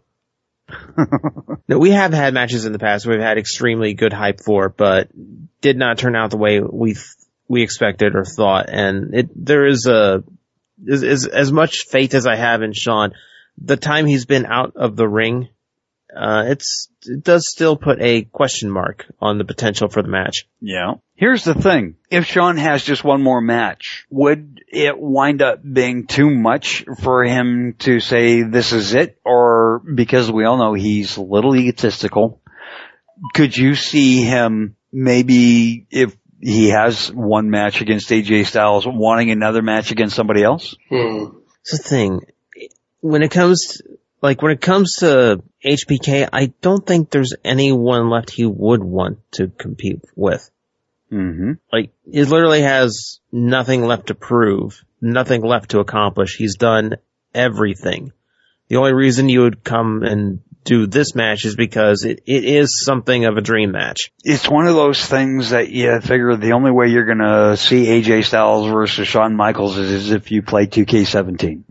No, we have had matches in the past we've had extremely good hype for, but did not turn out the way we we expected or thought. And it there is a is, is as much faith as I have in Shawn. The time he's been out of the ring, uh, it's it does still put a question mark on the potential for the match. Yeah. Here's the thing: if Shawn has just one more match, would it wind up being too much for him to say this is it? Or, because we all know he's a little egotistical, could you see him maybe, if he has one match against A J Styles, wanting another match against somebody else? Hmm. It's the thing. When it comes to, like, when it comes to H B K, I don't think there's anyone left he would want to compete with. Mm-hmm. Like, he literally has nothing left to prove, nothing left to accomplish. He's done everything. The only reason you would come and do this match is because it, it is something of a dream match. It's one of those things that you figure the only way you're gonna see A J Styles versus Shawn Michaels is, is if you play two K seventeen.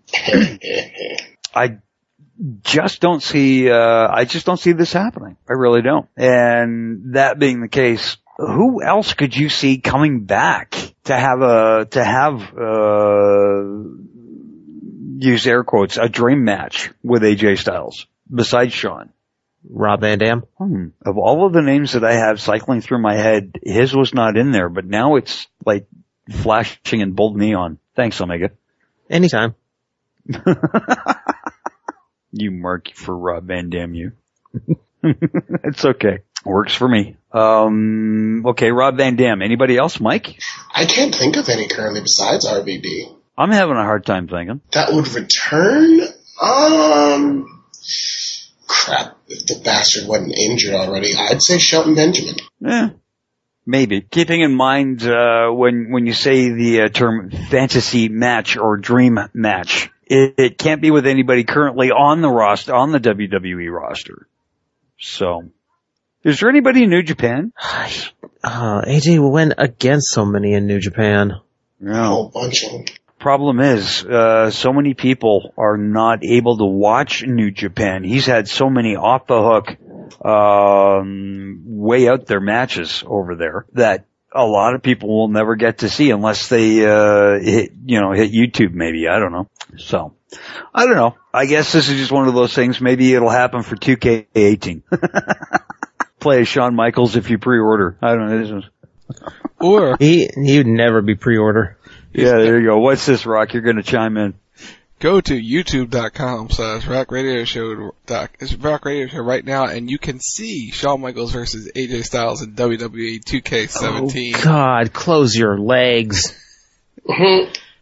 I just don't see, uh, I just don't see this happening. I really don't. And that being the case, who else could you see coming back to have a, to have, uh, use air quotes, a dream match with A J Styles besides Shawn? Rob Van Dam? Hmm. Of all of the names that I have cycling through my head, his was not in there, but now it's like flashing in bold neon. Thanks, Omega. Anytime. You mark for Rob Van Dam, you. It's okay. Works for me. Um, okay, Rob Van Dam. Anybody else, Mike? I can't think of any currently besides R V D. I'm having a hard time thinking. That would return? Um, crap. If the bastard wasn't injured already, I'd say Shelton Benjamin. Yeah. Maybe. Keeping in mind, uh, when, when you say the uh, term fantasy match or dream match, it, it can't be with anybody currently on the roster, on the W W E roster. So, is there anybody in New Japan? Uh, A J went against so many in New Japan. Yeah. A whole bunch of them. Problem is, uh, so many people are not able to watch New Japan. He's had so many off the hook, um, way out there matches over there that a lot of people will never get to see unless they, uh, hit, you know, hit YouTube maybe. I don't know. So, I don't know. I guess this is just one of those things. Maybe it'll happen for two K eighteen. Play as Shawn Michaels if you pre-order. I don't know. Or he, he would never be pre-order. Yeah, there you go. What's this, Rock? You're going to chime in. Go to youtube.com slash rock radio show doc. It's rock radio show right now, and you can see Shawn Michaels versus A J Styles in W W E two K seventeen. Oh, God, close your legs.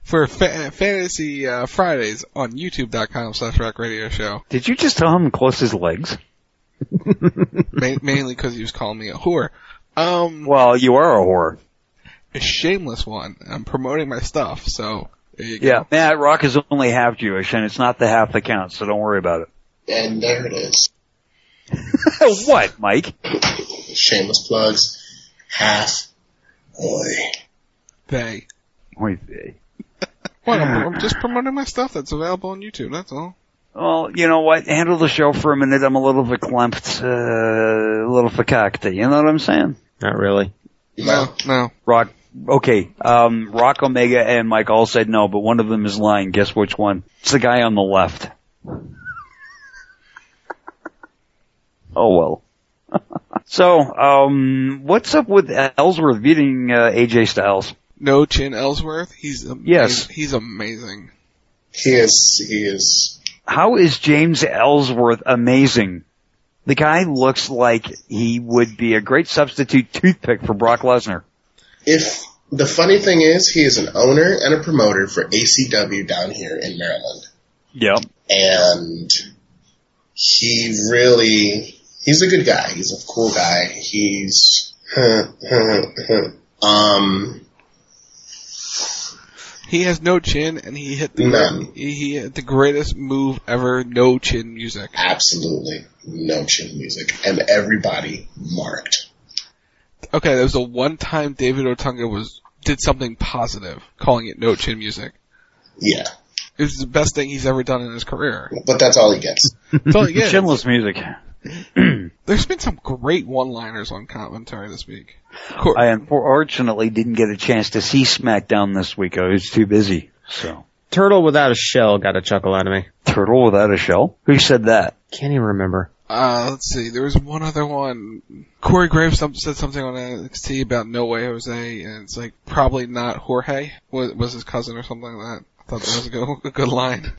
for fa- Fantasy uh, Fridays on YouTube.com slash Rock Radio Show. Did you just tell him to close his legs? Ma- mainly because he was calling me a whore. Um, well, you are a whore. A shameless one. I'm promoting my stuff, so there you go. Yeah, Matt Rock is only half Jewish, and it's not the half that counts, so don't worry about it. And there it is. What, Mike? Shameless plugs. Half. Boy. They. Oy vey. What? I'm, I'm just promoting my stuff that's available on YouTube, that's all. Well, you know what? Handle the show for a minute. I'm a little verklempt, uh, a little verkakte. You know what I'm saying? Not really. No, no. Rock, okay, um, Rock Omega and Mike all said no, but one of them is lying. Guess which one? It's the guy on the left. Oh well. So, um, what's up with Ellsworth beating uh, A J Styles? No Chin Ellsworth? He's amazing. Yes. He's amazing. He is, he is. How is James Ellsworth amazing? The guy looks like he would be a great substitute toothpick for Brock Lesnar. If the funny thing is, he is an owner and a promoter for A C W down here in Maryland. Yep. And he really, he's a good guy. He's a cool guy. He's, um, he has no chin, and he hit the None. he, he hit the greatest move ever. No chin music. Absolutely no chin music, and everybody marked. Okay, there was the one time David Otunga was did something positive, calling it no chin music. Yeah, it was the best thing he's ever done in his career. But that's all he gets. That's all he gets. Chinless music. There's been some great one-liners on commentary this week. Cor- I unfortunately didn't get a chance to see SmackDown this week. I was too busy. So Turtle without a shell got a chuckle out of me. Turtle without a shell? Who said that? Can't even remember. Uh, let's see. There was one other one. Corey Graves said something on N X T about No Way Jose, and it's like probably not Jorge. Was, was his cousin or something like that. I thought that was a good, a good line.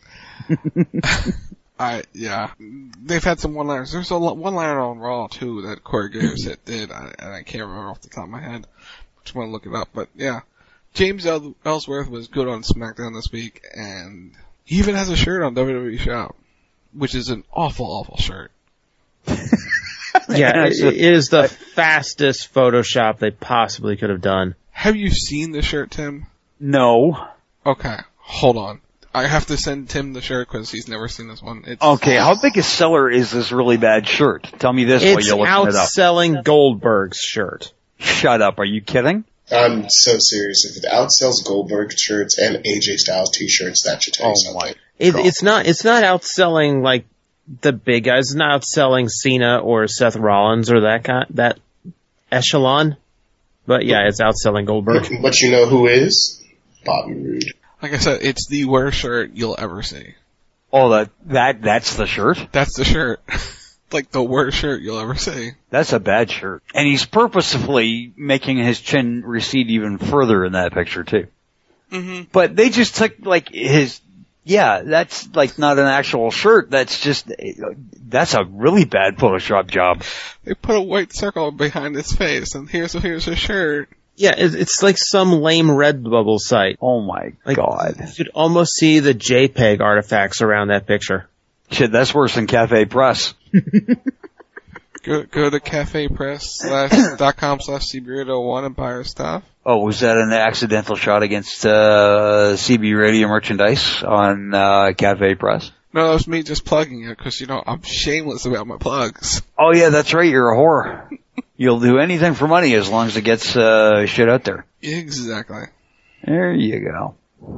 I yeah, they've had some one-liners. There's a one-liner on Raw too that Corey Graves hit did, I, and I can't remember off the top of my head. I just want to look it up, but yeah, James El- Ellsworth was good on SmackDown this week, and he even has a shirt on W W E Shop, which is an awful, awful shirt. Yeah, it, it is the fastest Photoshop they possibly could have done. Have you seen the shirt, Tim? No. Okay, hold on. I have to send Tim the shirt because he's never seen this one. It's Okay, how big a seller is this really bad shirt? Tell me this while It's you're looking it up. outselling Goldberg's shirt. Shut up, are you kidding? I'm so serious. If it outsells Goldberg shirts and A J Styles t-shirts, that should tell you Oh something. It, it's not. It's not outselling like the big guys. It's not outselling Cena or Seth Rollins or that kind that echelon. But yeah, it's outselling Goldberg. But you know who is? Bobby Roode. Like I said, it's the worst shirt you'll ever see. Oh, that, that, that's the shirt? That's the shirt. Like the worst shirt you'll ever see. That's a bad shirt. And he's purposefully making his chin recede even further in that picture too. Mm-hmm. But they just took like his, yeah, that's like not an actual shirt. That's just, that's a really bad Photoshop job. They put a white circle behind his face, and here's here's his shirt. Yeah, it's, it's like some lame Redbubble site. Oh my like, god! You could almost see the JPEG artifacts around that picture. Shit, that's worse than Cafe Press. Go go to cafe press slash dot com slash C B Radio one and buy our stuff. Oh, was that an accidental shot against uh C B Radio merchandise on uh Cafe Press? No, that was me just plugging it because, you know, I'm shameless about my plugs. Oh yeah, that's right, you're a whore. You'll do anything for money as long as it gets uh shit out there. Exactly. There you go.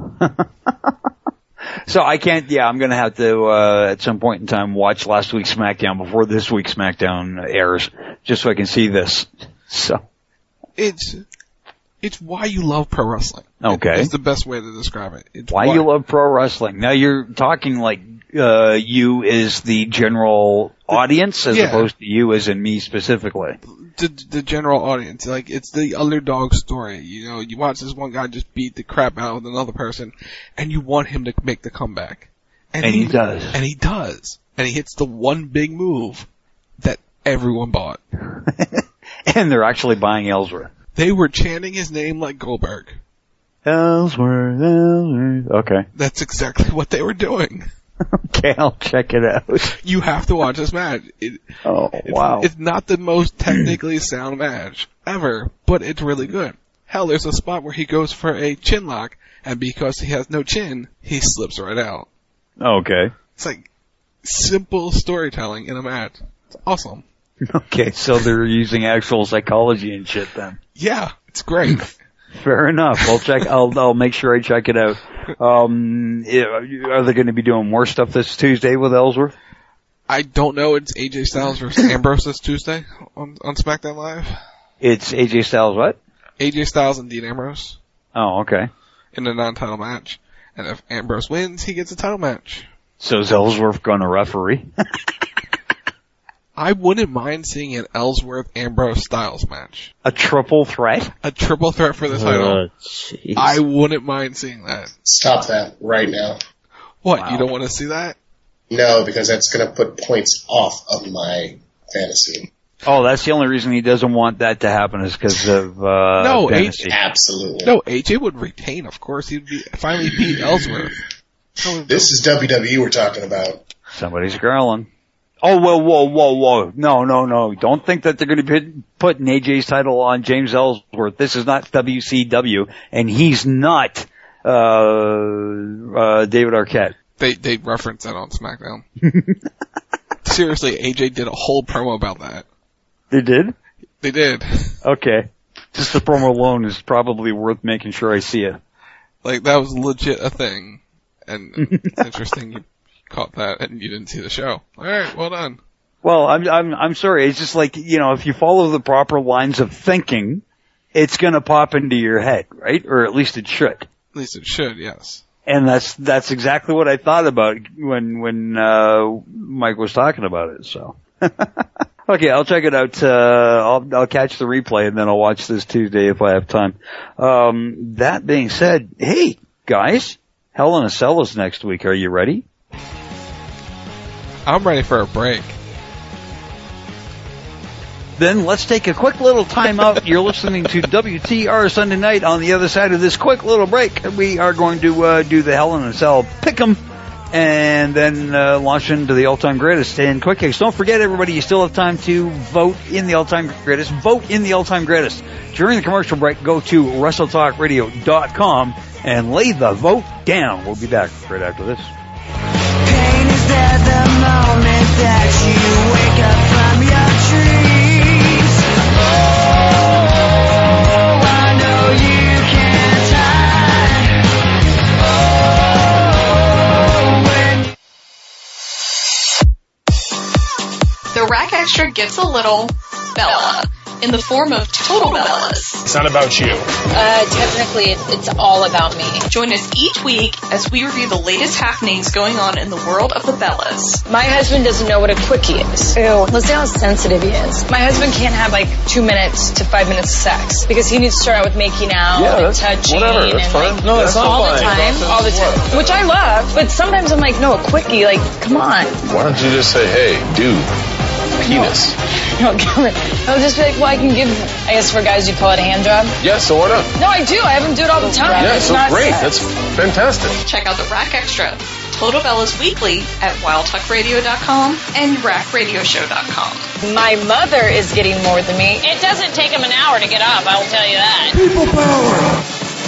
So I can't, yeah, I'm gonna have to, uh, at some point in time watch last week's SmackDown before this week's SmackDown airs, just so I can see this. So. It's, it's why you love pro wrestling. Okay. It's the best way to describe it. It's why, why you love pro wrestling. Now you're talking like, uh, you is the general audience as yeah. opposed to you as in me specifically. The, the general audience, like, it's the underdog story. You know, you watch this one guy just beat the crap out of another person, and you want him to make the comeback. And, and he, he does. And he does. And he hits the one big move that everyone bought. And they're actually buying Ellsworth. They were chanting his name like Goldberg. Ellsworth, Ellsworth. Okay. That's exactly what they were doing. Okay, I'll check it out. You have to watch this match. It, oh, it's, wow. It's not the most technically sound match ever, but it's really good. Hell, there's a spot where he goes for a chin lock, and because he has no chin, he slips right out. Okay. It's like simple storytelling in a match. It's awesome. Okay, so they're using actual psychology and shit then. Yeah, it's great. Fair enough. I'll check. I'll I'll make sure I check it out. Um, are they going to be doing more stuff this Tuesday with Ellsworth? I don't know. It's A J Styles versus Ambrose this Tuesday on on SmackDown Live. It's A J Styles what? A J Styles and Dean Ambrose. Oh, okay. In a non-title match, and if Ambrose wins, he gets a title match. So is Ellsworth going to referee? I wouldn't mind seeing an Ellsworth-Ambrose Styles match. A triple threat? A triple threat for the title. Oh, I wouldn't mind seeing that. Stop that right now. What, wow. You don't want to see that? No, because that's going to put points off of my fantasy. Oh, that's the only reason he doesn't want that to happen is because of uh no, fantasy. A J, absolutely. No, A J would retain, of course. He'd be, finally beat Ellsworth. This is W W E we're talking about. Somebody's growling. Oh, whoa, whoa, whoa, whoa. No, no, no. Don't think that they're going to be putting A J's title on James Ellsworth. This is not W C W, and he's not uh uh David Arquette. They they reference that on SmackDown. Seriously, A J did a whole promo about that. They did? They did. Okay. Just the promo alone is probably worth making sure I see it. Like, that was legit a thing. And it's interesting you caught that and you didn't see the show. Alright, well done. Well, I'm, I'm, I'm sorry. It's just like, you know, if you follow the proper lines of thinking, it's gonna pop into your head, right? Or at least it should. At least it should, yes. And that's, that's exactly what I thought about when, when, uh, Mike was talking about it, so. Okay, I'll check it out. Uh, I'll, I'll catch the replay and then I'll watch this Tuesday if I have time. Um, that being said, hey, guys, Hell in a Cell is next week. Are you ready? I'm ready for a break. Then let's take a quick little time out. You're listening to W T R Sunday Night. On the other side of this quick little break, we are going to uh, do the Hell in a Cell Pick'em. And then uh, launch into the all-time greatest. And quick case, don't forget, everybody, you still have time to vote in the all-time greatest. Vote in the all-time greatest. During the commercial break, go to wrestle talk radio dot com and lay the vote down. We'll be back right after this. Pain is there the moment that you wake up from your dreams. Oh, I know you can't hide. Oh, The Rack Extra gets a little Bella in the form of Total Bellas. It's not about you. Uh, technically, it's all about me. Join us each week as we review the latest happenings going on in the world of the Bellas. My husband doesn't know what a quickie is. Ew. Let's see how sensitive he is. My husband can't have like two minutes to five minutes of sex because he needs to start out with making out Yeah, and that's touching. whatever. That's and fine. Like, No, that's all fine. the time, all the time. Which I love, but sometimes I'm like, no, a quickie, like, come on. Why don't you just say, hey, dude, penis? No, I'll just be like, well, I can give, I guess for guys you call it a hand job. Yeah, so why not? No, I do. I have him do it all the time. Yeah, it's so not great. sex. That's fantastic. Check out the Rack Extra, Total Bellas Weekly at wild talk radio dot com and rack radio show dot com. My mother is getting more than me. It doesn't take him an hour to get up, I'll tell you that. People power.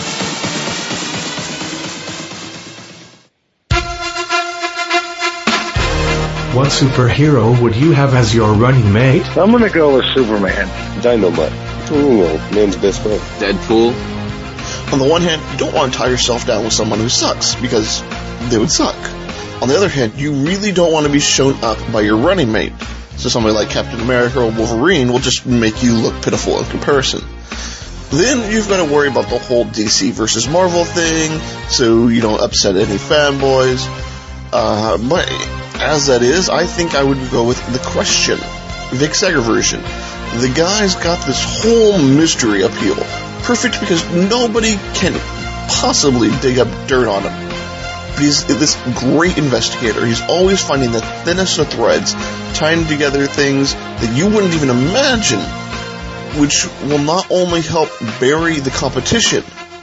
What superhero would you have as your running mate? I'm gonna go with Superman. Dynamite. Ooh, man's best friend. Deadpool. On the one hand, you don't want to tie yourself down with someone who sucks, because they would suck. On the other hand, you really don't want to be shown up by your running mate. So somebody like Captain America or Wolverine will just make you look pitiful in comparison. Then you've got to worry about the whole D C versus Marvel thing, so you don't upset any fanboys. Uh, but as that is, I think I would go with The Question, Vic Sager version. The guy's got this whole mystery appeal. Perfect because nobody can possibly dig up dirt on him. But he's this great investigator. He's always finding the thinnest of threads, tying together things that you wouldn't even imagine, which will not only help bury the competition,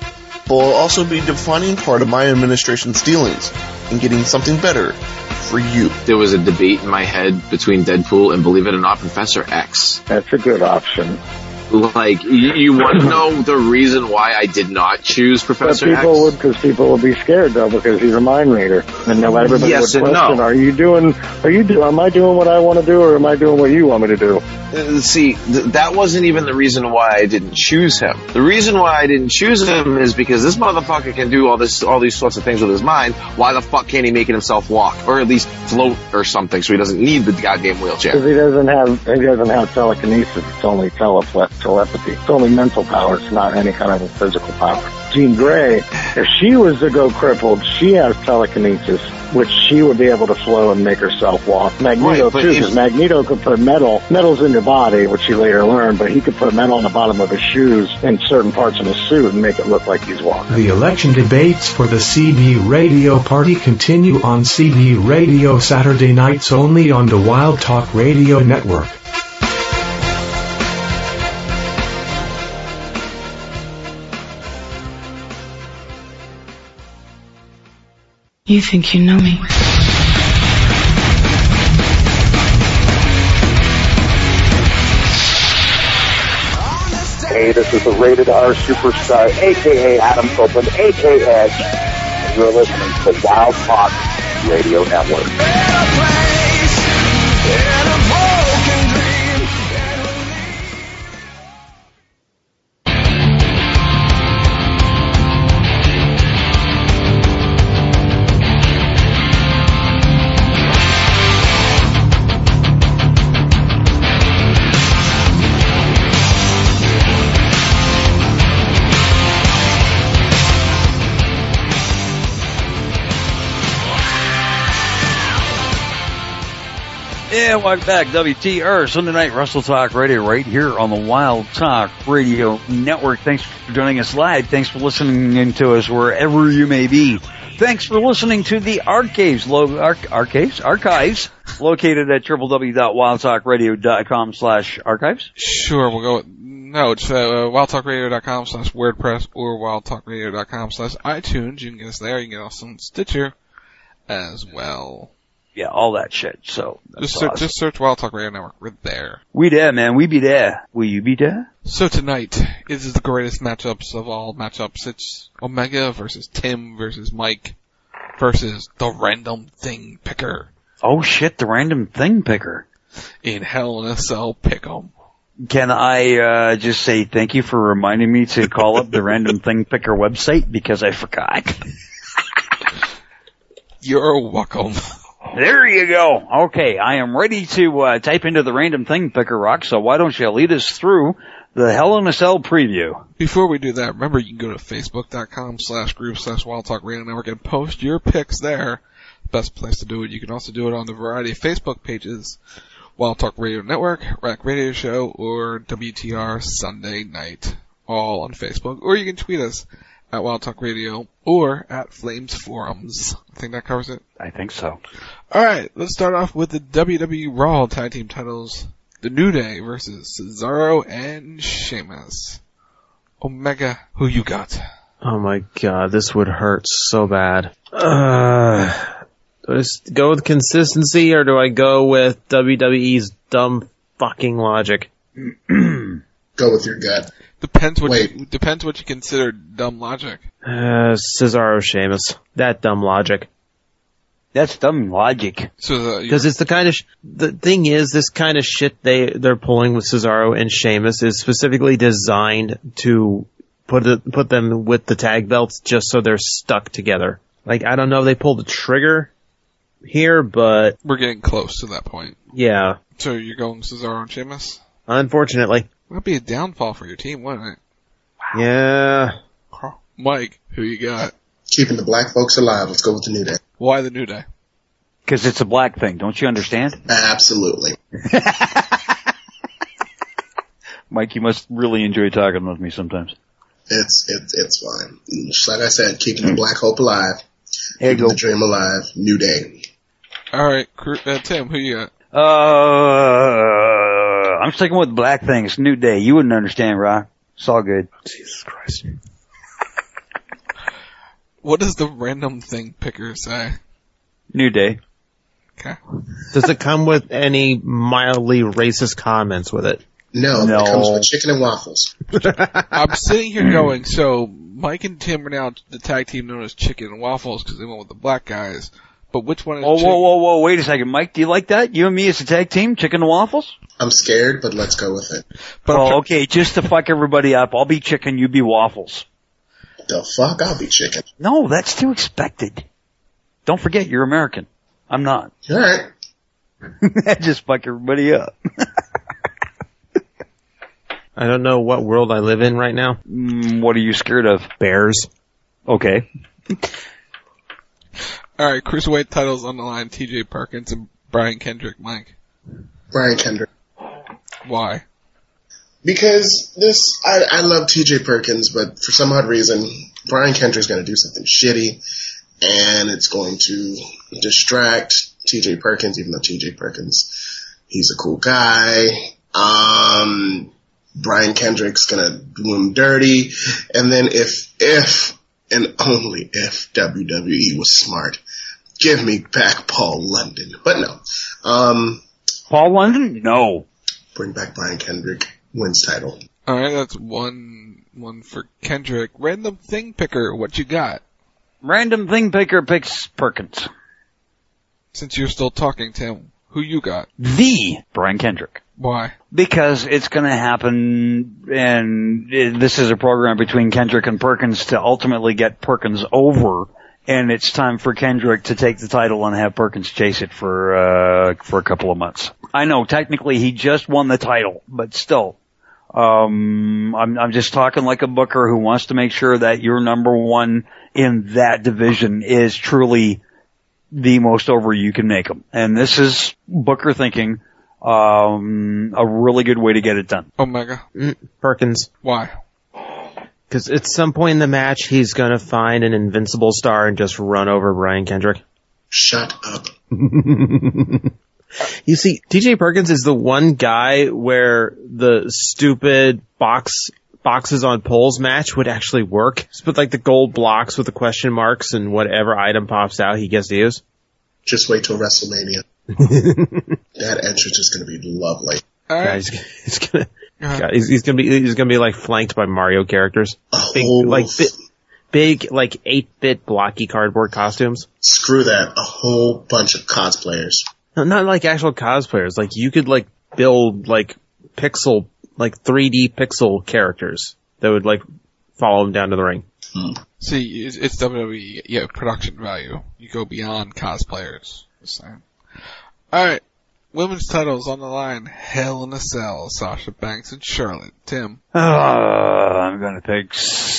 but will also be a defining part of my administration's dealings in getting something better for you. There was a debate in my head between Deadpool and, believe it or not, Professor X. That's a good option. Like, you, you want to know the reason why I did not choose Professor but people X? would, because people would be scared though, because he's a mind reader, and now everybody Yes would and question: no. Are you doing? Are you do? Am I doing what I want to do, or am I doing what you want me to do? Uh, see, th- that wasn't even the reason why I didn't choose him. The reason why I didn't choose him is because this motherfucker can do all this, all these sorts of things with his mind. Why the fuck can't he make himself walk, or at least float or something, so he doesn't need the goddamn wheelchair? Because he doesn't have he doesn't have telekinesis. It's only teleph- telepathy. It's only mental power. It's not any kind of a physical power. Jean Grey, if she was to go crippled, she has telekinesis, which she would be able to flow and make herself walk. Magneto, Right, too, if- because Magneto could put metal, metal's in your body, which he later learned, but he could put metal on the bottom of his shoes in certain parts of his suit and make it look like he's walking. The election debates for the C B Radio Party continue on C B Radio Saturday nights only on the Wild Talk Radio Network. You think you know me? Hey, this is the Rated R Superstar, a k a. Adam Copeland, a k a. Edge, and you're listening to the Wild Talk Radio Network. Yeah, welcome back. W T R, Sunday Night Wrestle Talk Radio, right here on the Wild Talk Radio Network. Thanks for joining us live. Thanks for listening to us wherever you may be. Thanks for listening to the archives, lo- arch- archives, archives, located at w w w dot wild talk radio dot com slash archives. Sure, we'll go with, no, it's uh, wildtalkradio dot com slash WordPress or wildtalkradio dot com slash iTunes. You can get us there. You can get us on Stitcher as well. Yeah, all that shit. So that's just search, awesome. just search Wild Talk Radio Network. We're there. We there, man. We be there. Will you be there? So tonight is the greatest matchups of all matchups. It's Omega versus Tim versus Mike versus the Random Thing Picker Oh shit, the Random Thing Picker. in Hell in a Cell Pick'em. Can I uh just say thank you for reminding me to call up the Random Thing Picker website because I forgot. You're welcome. There you go. Okay, I am ready to uh, type into the Random Thing Picker, Rock, so why don't you lead us through the Hell in a Cell preview? Before we do that, remember you can go to facebook.com slash group slash Wild Talk Radio Network and post your picks there. Best place to do it. You can also do it on the variety of Facebook pages, Wild Talk Radio Network, Rack Radio Show, or W T R Sunday Night, all on Facebook. Or you can tweet us at Wild Talk Radio or at Flames Forums. I think that covers it. I think so. Alright, let's start off with the W W E Raw Tag Team titles. The New Day versus Cesaro and Sheamus. Omega, who you got? Oh my god, this would hurt so bad. Uh, do I just go with consistency or do I go with W W E's dumb fucking logic? Go with your gut. Depends what Wait. you, depends what you consider dumb logic. Uh, Cesaro Sheamus. That dumb logic. That's dumb logic. So Because it's the kind of sh- the thing is, this kind of shit they they're pulling with Cesaro and Sheamus is specifically designed to put it, put them with the tag belts just so they're stuck together. Like I don't know if they pulled the trigger here, but We're getting close to that point. yeah, So you're going Cesaro and Sheamus? unfortunately, That'd be a downfall for your team, wouldn't it? yeah. Mike, who you got? Keeping the black folks alive. Let's go with the New Day. Why the New Day? Because it's a black thing, don't you understand? Absolutely. Mike, you must really enjoy talking with me sometimes. It's it's it's fine. Just like I said, keeping the black hope alive. There you Keeping go. the dream alive. New Day. Alright, uh, Tim, who you got? Uh, I'm sticking with black things. New Day. You wouldn't understand, Rock. It's all good. Jesus Christ. What does the random thing picker say? New Day. Okay. Does it come with any mildly racist comments with it? No, No. it comes with chicken and waffles. I'm sitting here going, so Mike and Tim are now the tag team known as Chicken and Waffles because they went with the black guys. But which one is Whoa, chick- whoa, whoa, whoa, wait a second. Mike, do you like that? You and me as a tag team, Chicken and Waffles? I'm scared, but let's go with it. But Oh, okay, just to fuck everybody up, I'll be Chicken, you be Waffles. The fuck? I'll be chicken. No, that's too expected. Don't forget, you're American. I'm not. Alright. Just fuck everybody up. I don't know what world I live in right now. Mm, what are you scared of? Bears. Okay. Alright, Cruiserweight titles on the line, T J Perkins and Brian Kendrick. Mike. Brian Kendrick. Why? Because this, I, I love T J Perkins, but for some odd reason, Brian Kendrick's gonna do something shitty, and it's going to distract T J Perkins, even though T J Perkins, he's a cool guy. Um, Brian Kendrick's gonna do him dirty, and then if, if, and only if W W E was smart, give me back Paul London. But no. Um, Paul London? No. Bring back Brian Kendrick, wins title. Alright, that's one, one for Kendrick. Random thing picker, what you got? Random thing picker picks Perkins. Since you're still talking, Tim, who you got? The Brian Kendrick. Why? Because it's going to happen, and it, this is a program between Kendrick and Perkins to ultimately get Perkins over, and it's time for Kendrick to take the title and have Perkins chase it for uh for a couple of months. I know technically he just won the title, but still, um, I'm I'm just talking like a booker who wants to make sure that your number one in that division is truly the most over you can make them, and this is Booker thinking. Um, a really good way to get it done. Omega. Mm, Perkins. Why? Because at some point in the match, he's gonna find an invincible star and just run over Brian Kendrick. Shut up. You see, T J Perkins is the one guy where the stupid box boxes on poles match would actually work. Just put like the gold blocks with the question marks and whatever item pops out, he gets to use. Just wait till WrestleMania. That entrance is going to be lovely. All right. Yeah, he's, he's gonna, God, he's, he's gonna be, he's gonna be like flanked by Mario characters. Big, Oh, like bi- big, like eight-bit blocky cardboard costumes. Screw that. A whole bunch of cosplayers. No, not like actual cosplayers. Like you could like build like pixel, like three D pixel characters that would like follow him down to the ring. Hmm. See, it's, it's W W E, yeah, production value. You go beyond cosplayers. Just saying. Alright, women's titles on the line. Hell in a Cell, Sasha Banks and Charlotte. Tim. Uh, I'm gonna pick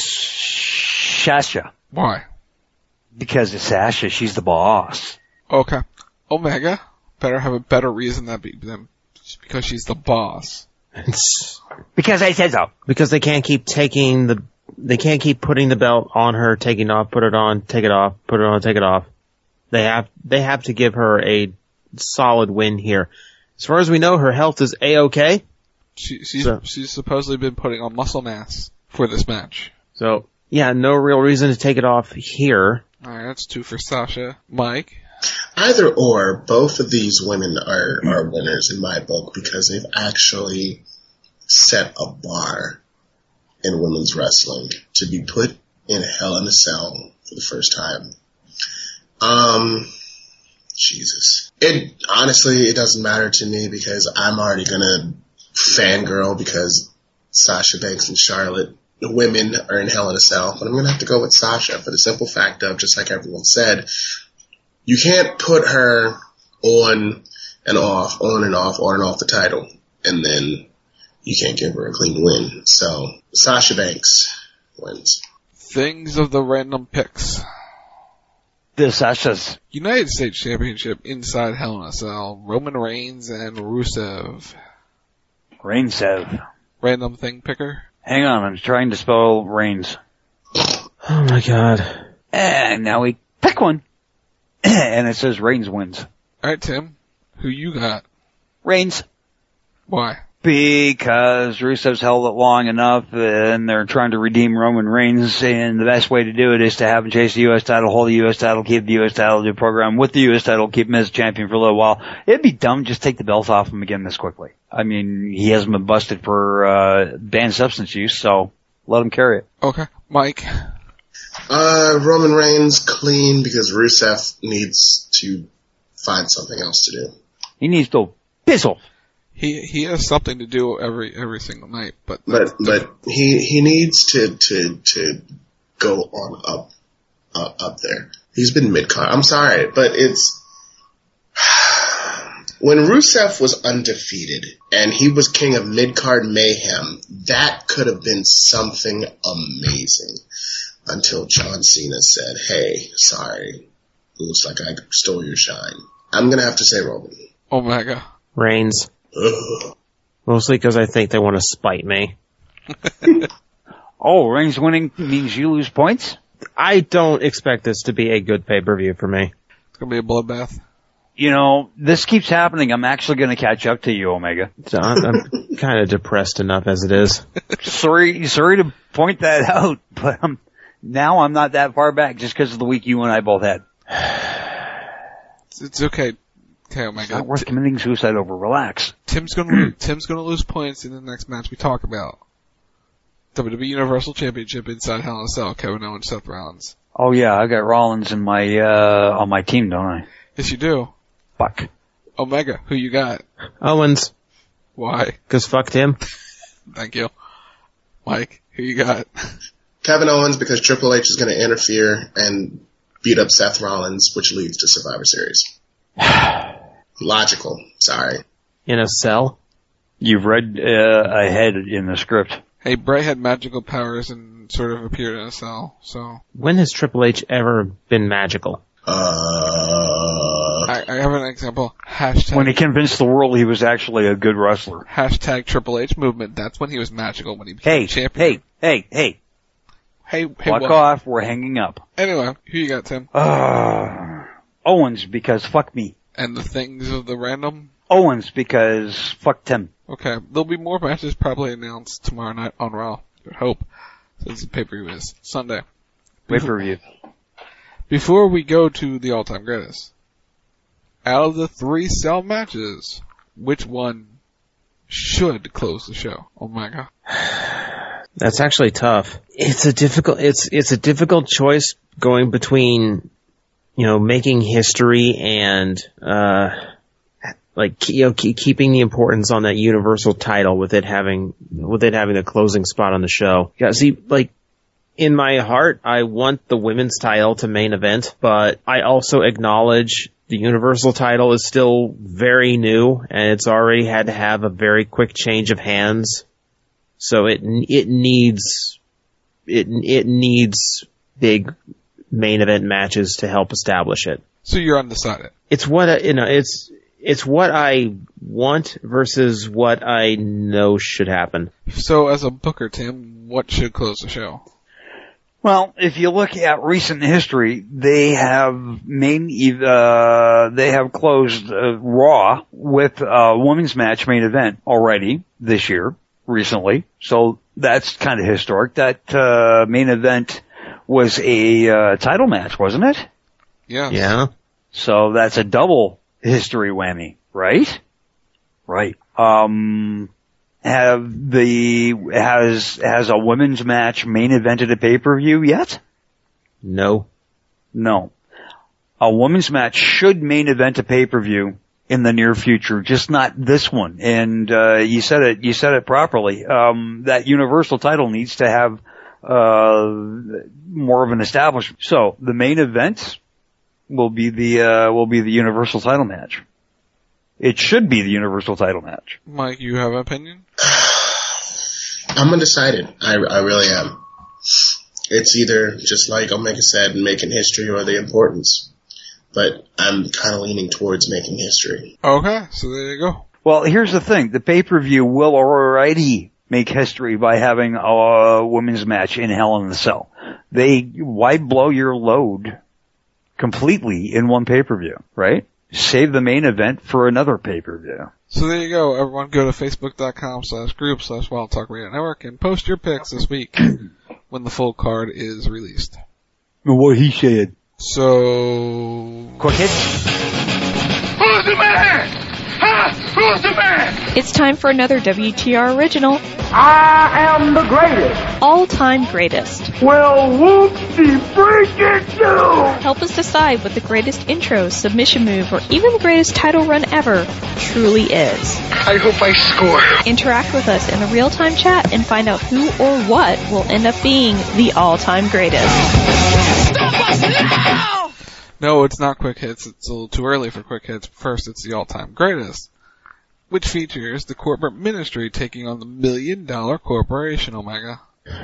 Sasha. Why? Because it's Sasha, she's the boss. Okay. Omega. Better have a better reason than be than just because she's the boss. Because I said so. Because they can't keep taking the, they can't keep putting the belt on her, taking it off, put it on, take it off, put it on, take it off. They have, they have to give her a solid win here. As far as we know, her health is A-okay. She, she's, So- she's supposedly been putting on muscle mass for this match. So, yeah, no real reason to take it off here. Alright, that's two for Sasha. Mike. Either or, both of these women are, are winners in my book because they've actually set a bar in women's wrestling to be put in Hell in a Cell for the first time. Um, Jesus. It, honestly, it doesn't matter to me because I'm already gonna fangirl because Sasha Banks and Charlotte, the women, are in Hell in a Cell, but I'm gonna have to go with Sasha for the simple fact of, just like everyone said, you can't put her on and off, on and off, on and off the title, and then you can't give her a clean win. So, Sasha Banks wins. Things of the random picks. The Sasha's. United States Championship inside Hell in a Cell. Roman Reigns and Rusev. Reigns-Sev. Random thing picker. Hang on, I'm trying to spell Reigns. Oh my god. And now we pick one. And it says Reigns wins. Alright, Tim. Who you got? Reigns. Why? Because Rusev's held it long enough, and they're trying to redeem Roman Reigns, and the best way to do it is to have him chase the U S title, hold the U S title, keep the U S title, do a program with the U S title, keep him as champion for a little while. It'd be dumb just take the belt off him again this quickly. I mean, he hasn't been busted for uh banned substance use, so let him carry it. Okay. Mike? Uh, Roman Reigns clean because Rusev needs to find something else to do. He needs to pizzle. He he has something to do every every single night, but But but he he needs to to to go on up uh, up there. He's been mid card. I'm sorry, but it's when Rusev was undefeated and he was king of mid card mayhem. That could have been something amazing until John Cena said, "Hey, sorry, looks like I stole your shine." I'm gonna have to say Roman. Omega. Reigns. Ugh. Mostly because I think they want to spite me. Oh, Reigns winning means you lose points? I don't expect this to be a good pay-per-view for me. It's going to be a bloodbath. You know, this keeps happening. I'm actually going to catch up to you, Omega. So I'm, I'm kind of depressed enough as it is. sorry, sorry to point that out, but I'm, now I'm not that far back just because of the week you and I both had. It's, it's okay. Okay, oh my It's God. not worth committing suicide over. Relax. Tim's gonna Tim's gonna lose points in the next match we talk about. W W E Universal Championship inside Hell in a Cell. Kevin Owens, Seth Rollins. Oh yeah, I got Rollins in my uh on my team, don't I? Yes, you do. Fuck. Omega, who you got? Owens. Why? Because fucked him. Thank you. Mike, who you got? Kevin Owens because Triple H is going to interfere and beat up Seth Rollins, which leads to Survivor Series. Logical. Sorry. In a cell? You've read uh, ahead in the script. Hey, Bray had magical powers and sort of appeared in a cell, so... When has Triple H ever been magical? Uh... I, I have an example. Hashtag... When he convinced the world he was actually a good wrestler. Hashtag Triple H movement. That's when he was magical, when he became hey, champion. Hey, hey, hey. Hey, hey, Fuck what? off, we're hanging up. Anyway, who you got, Tim? Uh, Owens, because fuck me. And the things of the random? Owens, because fuck Tim. Okay, there'll be more matches probably announced tomorrow night on Raw. I hope. Since the pay-per-view is Sunday. Pay-per-view. Before we go to the all-time greatest, out of the three cell matches, which one should close the show? Oh my god. That's actually tough. It's a difficult, it's, it's a difficult choice going between, you know, making history and, uh, like, you know, keeping the importance on that Universal title with it having, with it having a closing spot on the show. Yeah, see, like, in my heart, I want the women's title to main event, but I also acknowledge the Universal title is still very new and it's already had to have a very quick change of hands. So it, it needs, it, it needs big main event matches to help establish it. So you're undecided. It's what, I, you know, it's, it's what I want versus what I know should happen. So as a booker, Tim, what should close the show? Well, if you look at recent history, they have main, uh, they have closed uh, Raw with a women's match main event already this year, recently. So that's kind of historic. That, uh, main event was a, uh, title match, wasn't it? Yeah. Yeah. So that's a double history whammy, right? Right. Um, have the, has, has a women's match main evented a pay-per-view yet? No. No. A women's match should main event a pay-per-view in the near future, just not this one. And, uh, you said it, you said it properly. Um, that Universal title needs to have, uh, more of an establishment. So, the main event will be the, uh, will be the Universal title match. It should be the Universal title match. Mike, you have an opinion? I'm undecided. I, I really am. It's either, just like Omega said, making history or the importance. But I'm kind of leaning towards making history. Okay, so there you go. Well, here's the thing. The pay-per-view will already make history by having a women's match in Hell in a Cell. They, why blow your load completely in one pay-per-view, right? save the main event for another pay-per-view. So there you go. Everyone go to facebook.com slash group slash Wild Talk Radio Network and post your picks this week when the full card is released. What he said. So... Quick hit. Who's the man? Huh? Who's the man? It's time for another W T R original. I am the greatest. All-time greatest. Well, whoop-de freaking do. Help us decide what the greatest intro, submission move, or even the greatest title run ever truly is. I hope I score. Interact with us in the real-time chat and find out who or what will end up being the all-time greatest. Stop us now! No, it's not quick hits. It's a little too early for quick hits. First, it's the all-time greatest, which features the corporate ministry taking on the Million Dollar Corporation, Omega.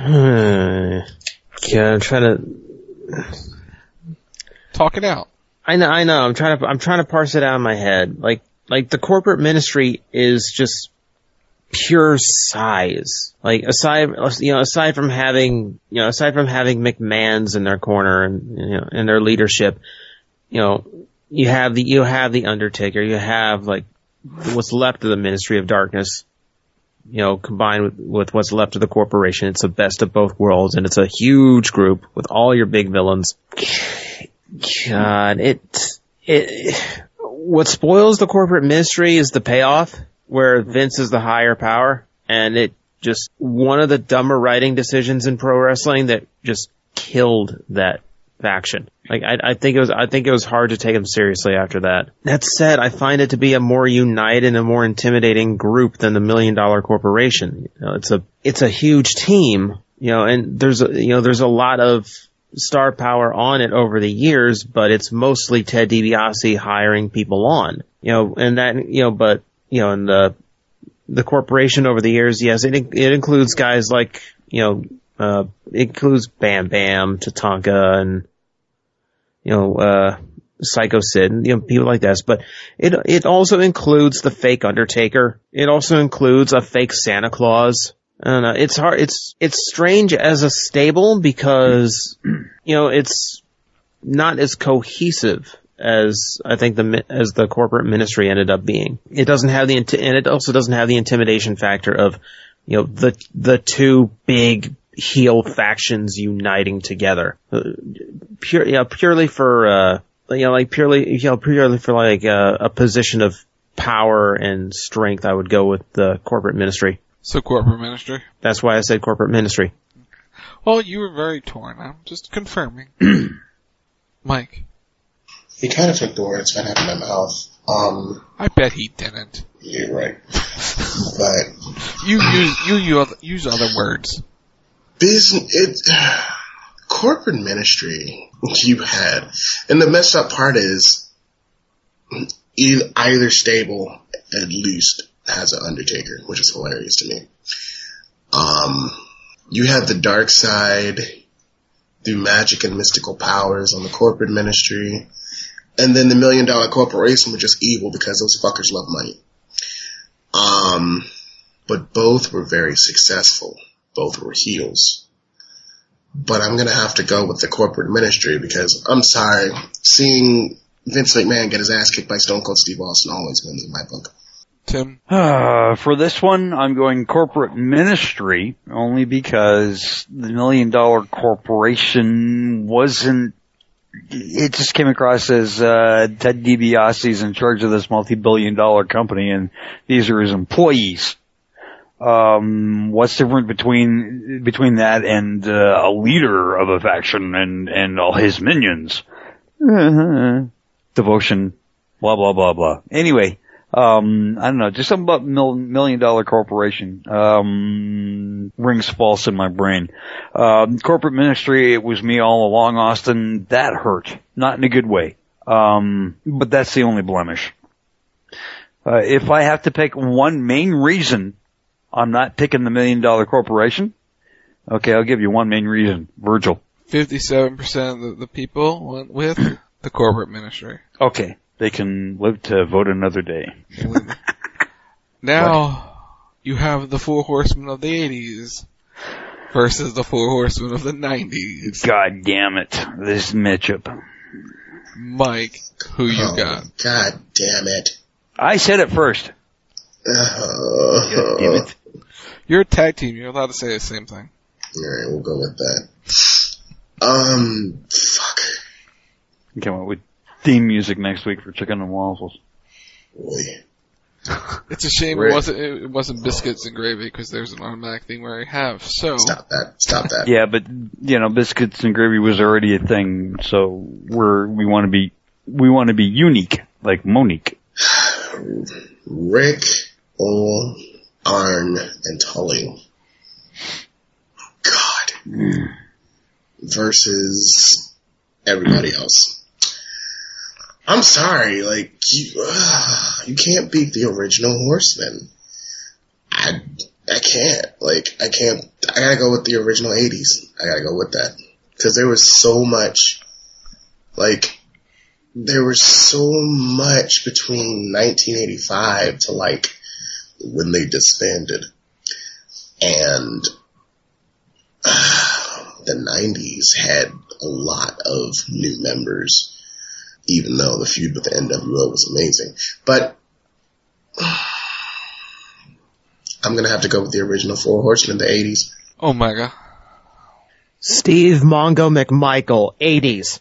Yeah, I'm trying to talk it out. I know, I know. I'm trying to, I'm trying to parse it out in my head. Like, like the corporate ministry is just pure size. Like, aside, you know, aside from having, you know, aside from having McMahon's in their corner and, you know, in their leadership, you know, you have the, you have the Undertaker, you have like what's left of the Ministry of Darkness, you know, combined with, with what's left of the corporation. It's the best of both worlds, and it's a huge group with all your big villains. God, it, it, what spoils the corporate ministry is the payoff, where Vince is the higher power, and it just, one of the dumber writing decisions in pro wrestling that just killed that faction. Like, I, I think it was, I think it was hard to take him seriously after that. That said, I find it to be a more united and a more intimidating group than the Million Dollar Corporation. You know, it's a, it's a huge team, you know, and there's a, you know, there's a lot of star power on it over the years, but it's mostly Ted DiBiase hiring people on, you know, and that, you know, but, you know, and the, the corporation over the years, yes, it, it includes guys like, you know, uh, it includes Bam Bam, Tatanka, and, you know, uh, Psycho Sid, and, you know, people like this, but it, it also includes the fake Undertaker. It also includes a fake Santa Claus. I don't know. It's hard. It's, it's strange as a stable because, you know, it's not as cohesive as I think the, as the corporate ministry ended up being. It doesn't have the, and it also doesn't have the intimidation factor of, you know, the, the two big heel factions uniting together. Uh, pure, you know, purely for, uh, you know, like purely, you know, purely for like uh, a position of power and strength, I would go with the corporate ministry. So corporate ministry? That's why I said corporate ministry. Well, you were very torn. I'm just confirming. Mike. He kind of took the words right out of my mouth. Um, I bet he didn't. You're right. But you use you, you use other words. Business, it, corporate ministry you had, and the messed up part is either, either stable at least has an Undertaker, which is hilarious to me. Um, you have the dark side through magic and mystical powers on the corporate ministry, and then the Million Dollar Corporation was just evil because those fuckers love money. Um, but both were very successful. Both were heels. But I'm gonna have to go with the corporate ministry because, I'm sorry, seeing Vince McMahon get his ass kicked by Stone Cold Steve Austin always wins in my book. Tim? Uh, for this one, I'm going corporate ministry, only because the Million Dollar Corporation wasn't, it just came across as, uh, Ted DiBiase's in charge of this multi-billion dollar company and these are his employees. Um, what's different between, between that and, uh, a leader of a faction and, and all his minions? Devotion, blah, blah, blah, blah. Anyway, um, I don't know, just something about mil- Million Dollar Corporation, um, rings false in my brain. Um, corporate ministry, it was me all along, Austin. That hurt. Not in a good way. Um, but that's the only blemish. Uh, if I have to pick one main reason I'm not picking the Million Dollar Corporation, okay, I'll give you one main reason. Virgil. fifty-seven percent of the people went with the corporate ministry. Okay. They can live to vote another day. Now, what? You have the Four Horsemen of the eighties versus the Four Horsemen of the nineties. God damn it. This matchup. Mike, who you Oh, got? God damn it. I said it first. Uh, Damn it. You're a tag team. You're allowed to say the same thing. Alright, we'll go with that. Um, fuck. Come up with theme music next week for Chicken and Waffles. Boy. It's a shame it wasn't it wasn't biscuits and gravy because there's an automatic thing where I have. So stop that. Stop that. Yeah, but you know, biscuits and gravy was already a thing, so we're we want to be we want to be unique, like Monique. Rick, Ol, Arn, and Tully. God. Mm. Versus everybody else. I'm sorry, like, you, uh, you can't beat the original Horsemen. I, I can't, like, I can't, I gotta go with the original eighties. I gotta go with that. Cause there was so much, like, there was so much between nineteen eighty-five to, like, when they disbanded. And, uh, the nineties had a lot of new members. Even though the feud with the N W O was amazing. But I'm going to have to go with the original Four Horsemen, the eighties. Omega. Steve Mongo McMichael, eighties.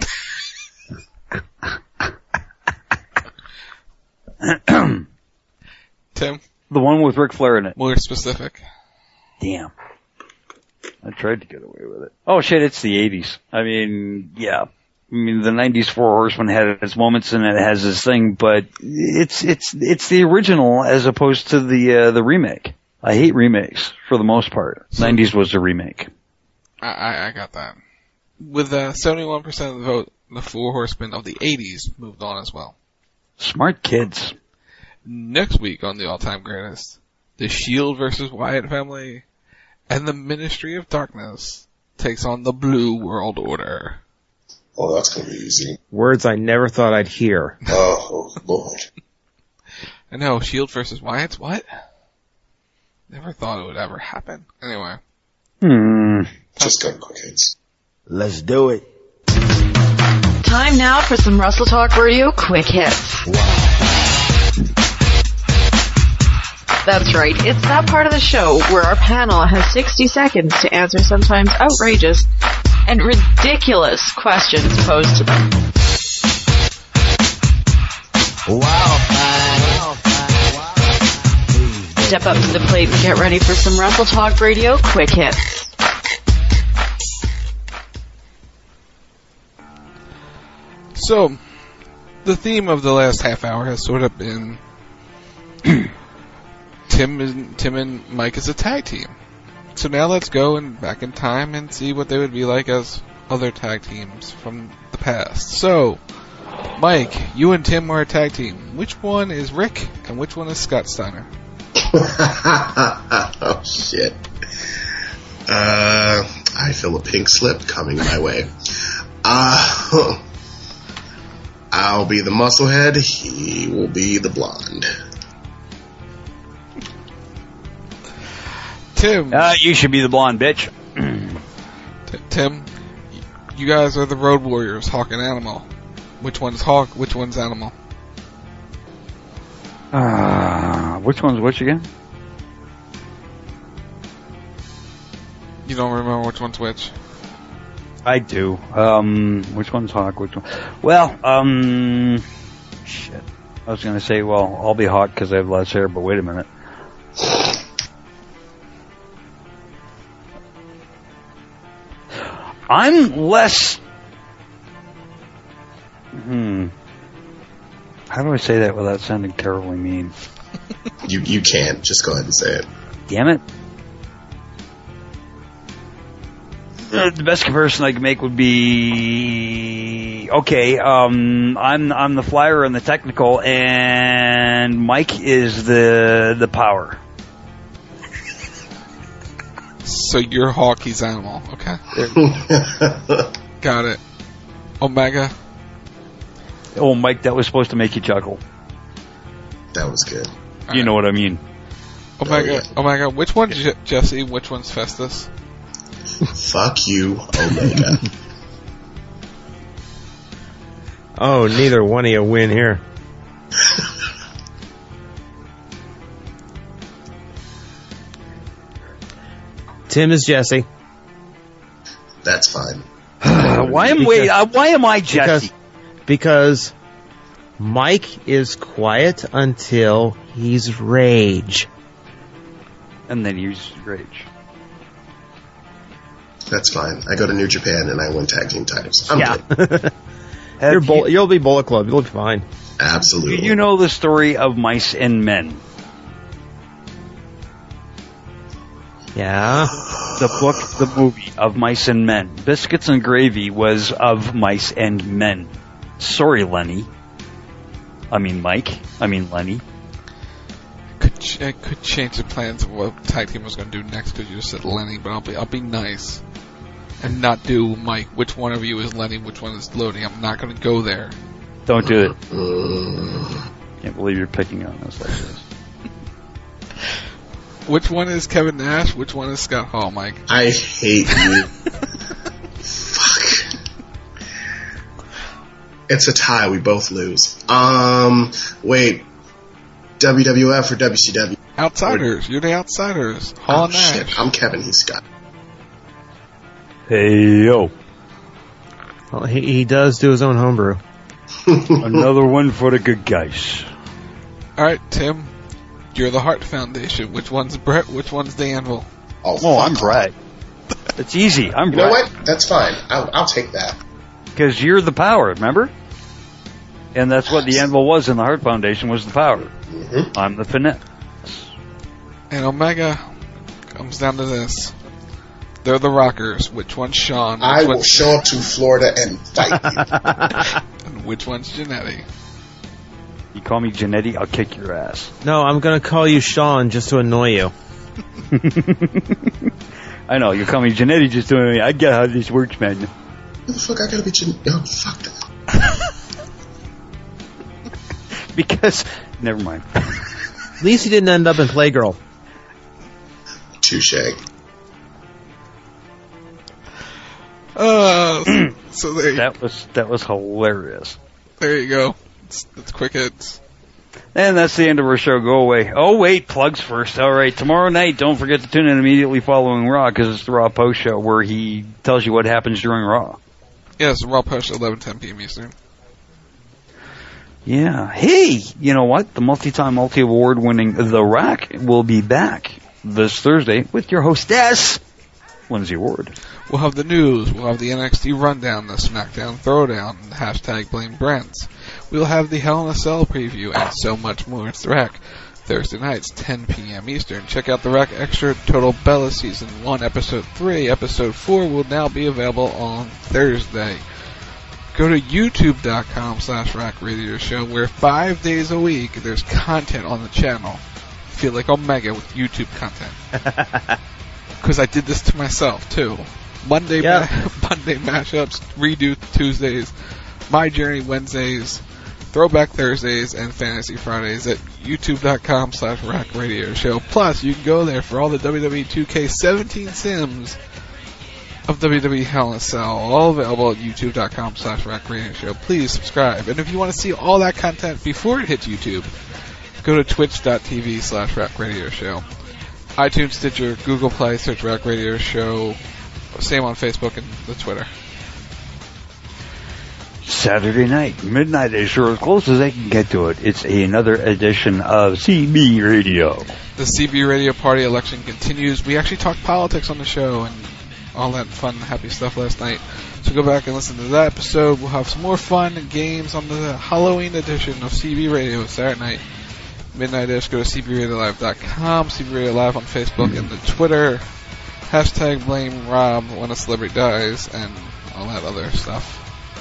Tim? The one with Ric Flair in it. More specific. Damn. I tried to get away with it. Oh shit, it's the eighties. I mean, yeah. I mean, the nineties Four Horsemen had its moments and it has its thing, but it's, it's, it's the original as opposed to the, uh, the remake. I hate remakes for the most part. So, nineties was a remake. I, I, I got that. With, uh, seventy-one percent of the vote, the Four Horsemen of the eighties moved on as well. Smart kids. Next week on the All-Time Greatest, the Shield versus Wyatt family and the Ministry of Darkness takes on the Blue World Order. Oh, that's going to be easy. Words I never thought I'd hear. Oh, Lord. I know, Shield versus Wyatt's what? Never thought it would ever happen. Anyway. Hmm. Just go quick hits. Let's do it. Time now for some Wrestle Talk Radio Quick Hits. Wow. That's right, it's that part of the show where our panel has sixty seconds to answer sometimes outrageous and ridiculous questions posed to them. Wow, fine. Step up to the plate and get ready for some Wrestle Talk Radio Quick Hits. So, the theme of the last half hour has sort of been Tim and, Tim and Mike as a tag team. So now let's go and back in time and see what they would be like as other tag teams from the past. So, Mike, you and Tim are a tag team. Which one is Rick and which one is Scott Steiner? Oh, shit. Uh, I feel a pink slip coming my way. Uh, I'll be the musclehead. He will be the blonde. Tim. Uh, you should be the blonde bitch. T- Tim, you guys are the Road Warriors, Hawk and Animal. Which one's Hawk? Which one's Animal? Ah, uh, which one's which again? You don't remember which one's which? I do. Um, which one's Hawk? Which one? Well, um, shit. I was gonna say, well, I'll be Hawk because I have less hair, but wait a minute. I'm less. Hmm. How do I say that without sounding terribly mean? You you can't. Just go ahead and say it. Damn it. Uh, the best comparison I could make would be okay. Um, I'm I'm the flyer and the technical, and Mike is the the power. So you're Hawk, he's Animal. Okay. Got it. Omega. Oh, Mike, that was supposed to make you chuckle. That was good. You know what I mean. Omega, Oh, yeah. Omega, which one's Je- Jesse? Which one's Festus? Fuck you, Omega. Oh, neither one of you win here. Tim is Jesse. That's fine. why am wait? Uh, why am I Jesse? Because, because Mike is quiet until he's rage, and then he's rage. That's fine. I go to New Japan and I win tag team titles. I'm yeah. good. You're bull- you'll be Bullet Club. You'll be fine. Absolutely. Do you know the story of Mice and Men? Yeah. The book, the movie of Mice and Men. Biscuits and Gravy was of Mice and Men. Sorry, Lenny. I mean Mike. I mean Lenny. Could ch- I could change the plans of what tag team was going to do next because you just said Lenny, but I'll be I'll be nice and not do Mike. Which one of you is Lenny? Which one is Loading? I'm not going to go there. Don't do it. Can't believe you're picking on us like this. Which one is Kevin Nash? Which one is Scott Hall, Mike? I hate you. Fuck. It's a tie. We both lose. Um, wait. W W F or W C W? Outsiders. You're the outsiders. Hall oh, and Nash. Shit. I'm Kevin. He's Scott. Hey, yo. Well, he, he does do his own homebrew. Another one for the good guys. All right, Tim. You're the Hart Foundation. Which one's Brett? Which one's the Anvil? Oh, oh I'm Brett. It's easy. I'm you Brett. know what? That's fine. I'll, I'll take that. Because you're the power, remember? And that's what the Anvil was in the Hart Foundation, was the power. Mm-hmm. I'm the finesse. And Omega comes down to this. They're the Rockers. Which one's Sean? Which I will one's... show up to Florida and fight you. And which one's Jannetty? You call me Jannetty, I'll kick your ass. No, I'm going to call you Sean just to annoy you. I know, you call me Jannetty just to annoy me. I get how this works, man. What the fuck I gotta be Jan- Oh, fuck that. Because, never mind. At least he didn't end up in Playgirl. Touche. Uh, so there you, that was that was hilarious. There you go. It's, it's quick hits. And that's the end of our show. Go away. Oh, wait, plugs first. All right, tomorrow night, don't forget to tune in immediately following Raw, because it's the Raw Post Show where he tells you what happens during Raw. Yes, Raw Post at eleven ten p.m. Eastern. Yeah. Hey, you know what? The multi-time, multi-award winning The Rock will be back this Thursday with your hostess, Lindsay Ward. We'll have the news. We'll have the N X T rundown, the SmackDown throwdown, the hashtag blame Brent. We'll have the Hell in a Cell preview and so much more. It's The Rack. Thursday nights, ten p.m. Eastern. Check out The Rack Extra Total Bella Season one, Episode three. Episode four will now be available on Thursday. Go to youtube.com slash Rack Radio Show, where five days a week there's content on the channel. I feel like Omega with YouTube content. Because I did this to myself, too. Monday, yeah. ma- Monday mashups, redo Tuesdays, My Journey Wednesdays, Throwback Thursdays, and Fantasy Fridays at youtube.com slash Rack Radio Show. Plus, you can go there for all the W W E two K seventeen sims of W W E Hell in a Cell, all available at youtube.com slash Rack Radio Show. Please subscribe. And if you want to see all that content before it hits YouTube, go to twitch.tv slash Rack Radio Show. iTunes, Stitcher, Google Play, search Rack Radio Show. Same on Facebook and the Twitter. Saturday night, midnight is sure as close as I can get to it. It's another edition of C B Radio. The C B Radio Party election continues. We actually talked politics on the show and all that fun, happy stuff last night. So go back and listen to that episode. We'll have some more fun and games on the Halloween edition of C B Radio Saturday night. Midnight-ish, go to c b radio live dot com, C B Radio Live on Facebook and the Twitter. Hashtag blame Rob when a celebrity dies, and all that other stuff.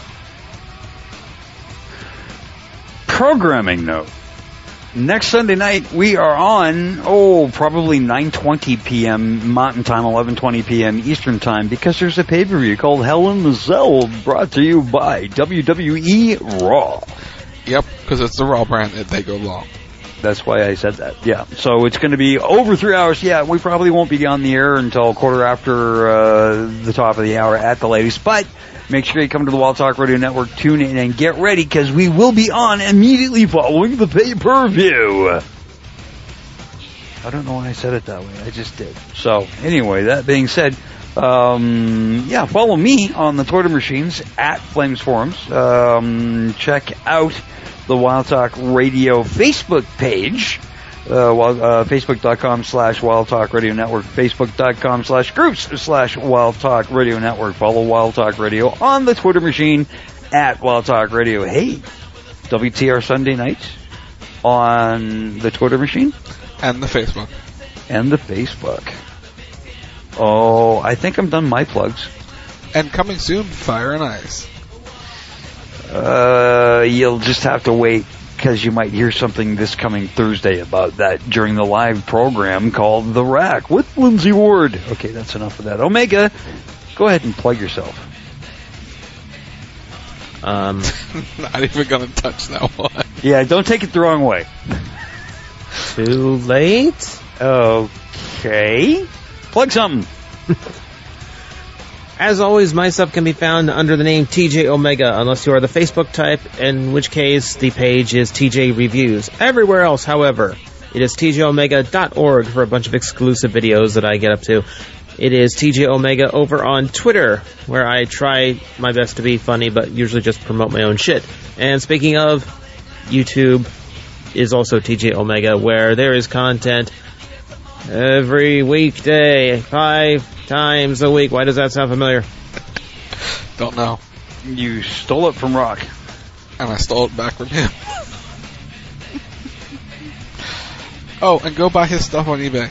Programming note. Next Sunday night, we are on, oh, probably nine twenty p.m. Mountain Time, eleven twenty p.m. Eastern Time, because there's a pay-per-view called Hell in the Cell, brought to you by W W E Raw. Yep, because it's the Raw brand that they go long. That's why I said that. Yeah. So it's going to be over three hours. Yeah, we probably won't be on the air until quarter after uh, the top of the hour at the latest. But make sure you come to the Wild Talk Radio Network, tune in, and get ready because we will be on immediately following the pay-per-view. I don't know why I said it that way. I just did. So anyway, that being said, um, yeah, follow me on the Twitter machines at Flames Forums. Um, check out the Wild Talk Radio Facebook page, uh, uh, facebook.com slash Wild Talk Radio Network, facebook.com slash groups slash Wild Talk Radio Network. Follow Wild Talk Radio on the Twitter machine at Wild Talk Radio. Hey, W T R Sunday night on the Twitter machine. And the Facebook. And the Facebook. Oh, I think I'm done my plugs. And coming soon, Fire and Ice. Uh, you'll just have to wait because you might hear something this coming Thursday about that during the live program called The Rack with Lindsay Ward. Okay, that's enough of that. Omega, go ahead and plug yourself. Um, Not even going to touch that one. Yeah, don't take it the wrong way. Too late? Okay. Plug something. As always, my stuff can be found under the name T J Omega, unless you are the Facebook type, in which case the page is T J Reviews. Everywhere else, however, it is T J Omega dot org for a bunch of exclusive videos that I get up to. It is T J Omega over on Twitter, where I try my best to be funny, but usually just promote my own shit. And speaking of, YouTube is also T J Omega, where there is content every weekday, five times a week. Why does that sound familiar? Don't know. You stole it from Rock. And I stole it back from him. Oh, and go buy his stuff on eBay.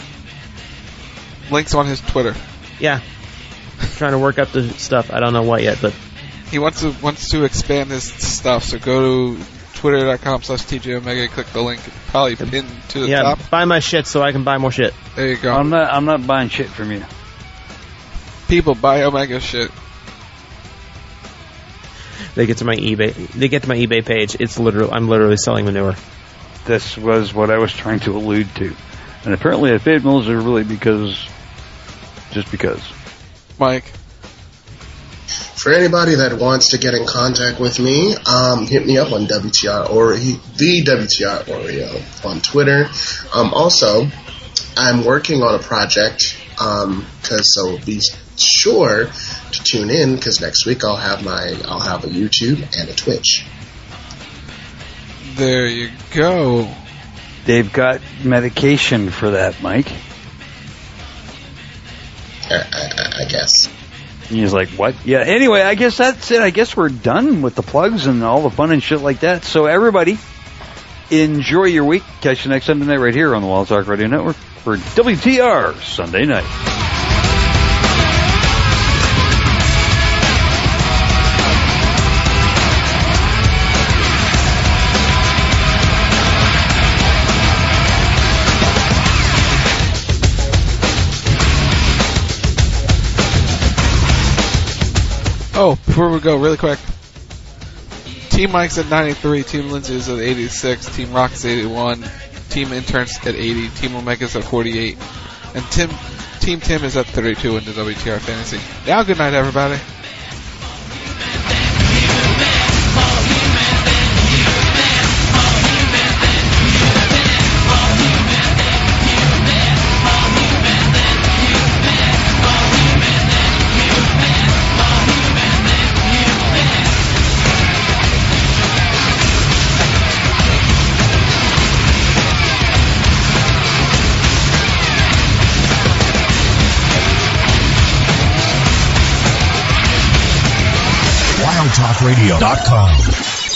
Links on his Twitter. Yeah. Trying to work up the stuff. I don't know what yet, but he wants to wants to expand his stuff, so go to twitter.com slash TJ Omega, click the link, probably pinned to the yeah, top. Buy my shit so I can buy more shit. There you go. I'm not I'm not buying shit from you. People buy Omega shit. They get to my eBay they get to my eBay page. It's literally I'm literally selling manure. This was what I was trying to allude to. And apparently I paid miserably because just because. Mike. For anybody that wants to get in contact with me, um, hit me up on W T R or the W T R Oreo on Twitter. Um, also, I'm working on a project, um, cause so be sure to tune in because next week I'll have my I'll have a YouTube and a Twitch. There you go. They've got medication for that, Mike. I, I, I guess. And he's like, what? Yeah, anyway, I guess that's it. I guess we're done with the plugs and all the fun and shit like that. So everybody, enjoy your week. Catch you next Sunday night right here on the Wild Talk Radio Network for W T R Sunday Night. Oh, before we go, really quick. Team Mike's at ninety-three, Team Lindsay's at eighty-six, Team Rock's at eighty-one, Team Intern's at eighty, Team Omega's at forty-eight, and Tim, Team Tim is at thirty-two in the W T R Fantasy. Now, good night, everybody. wild talk radio dot com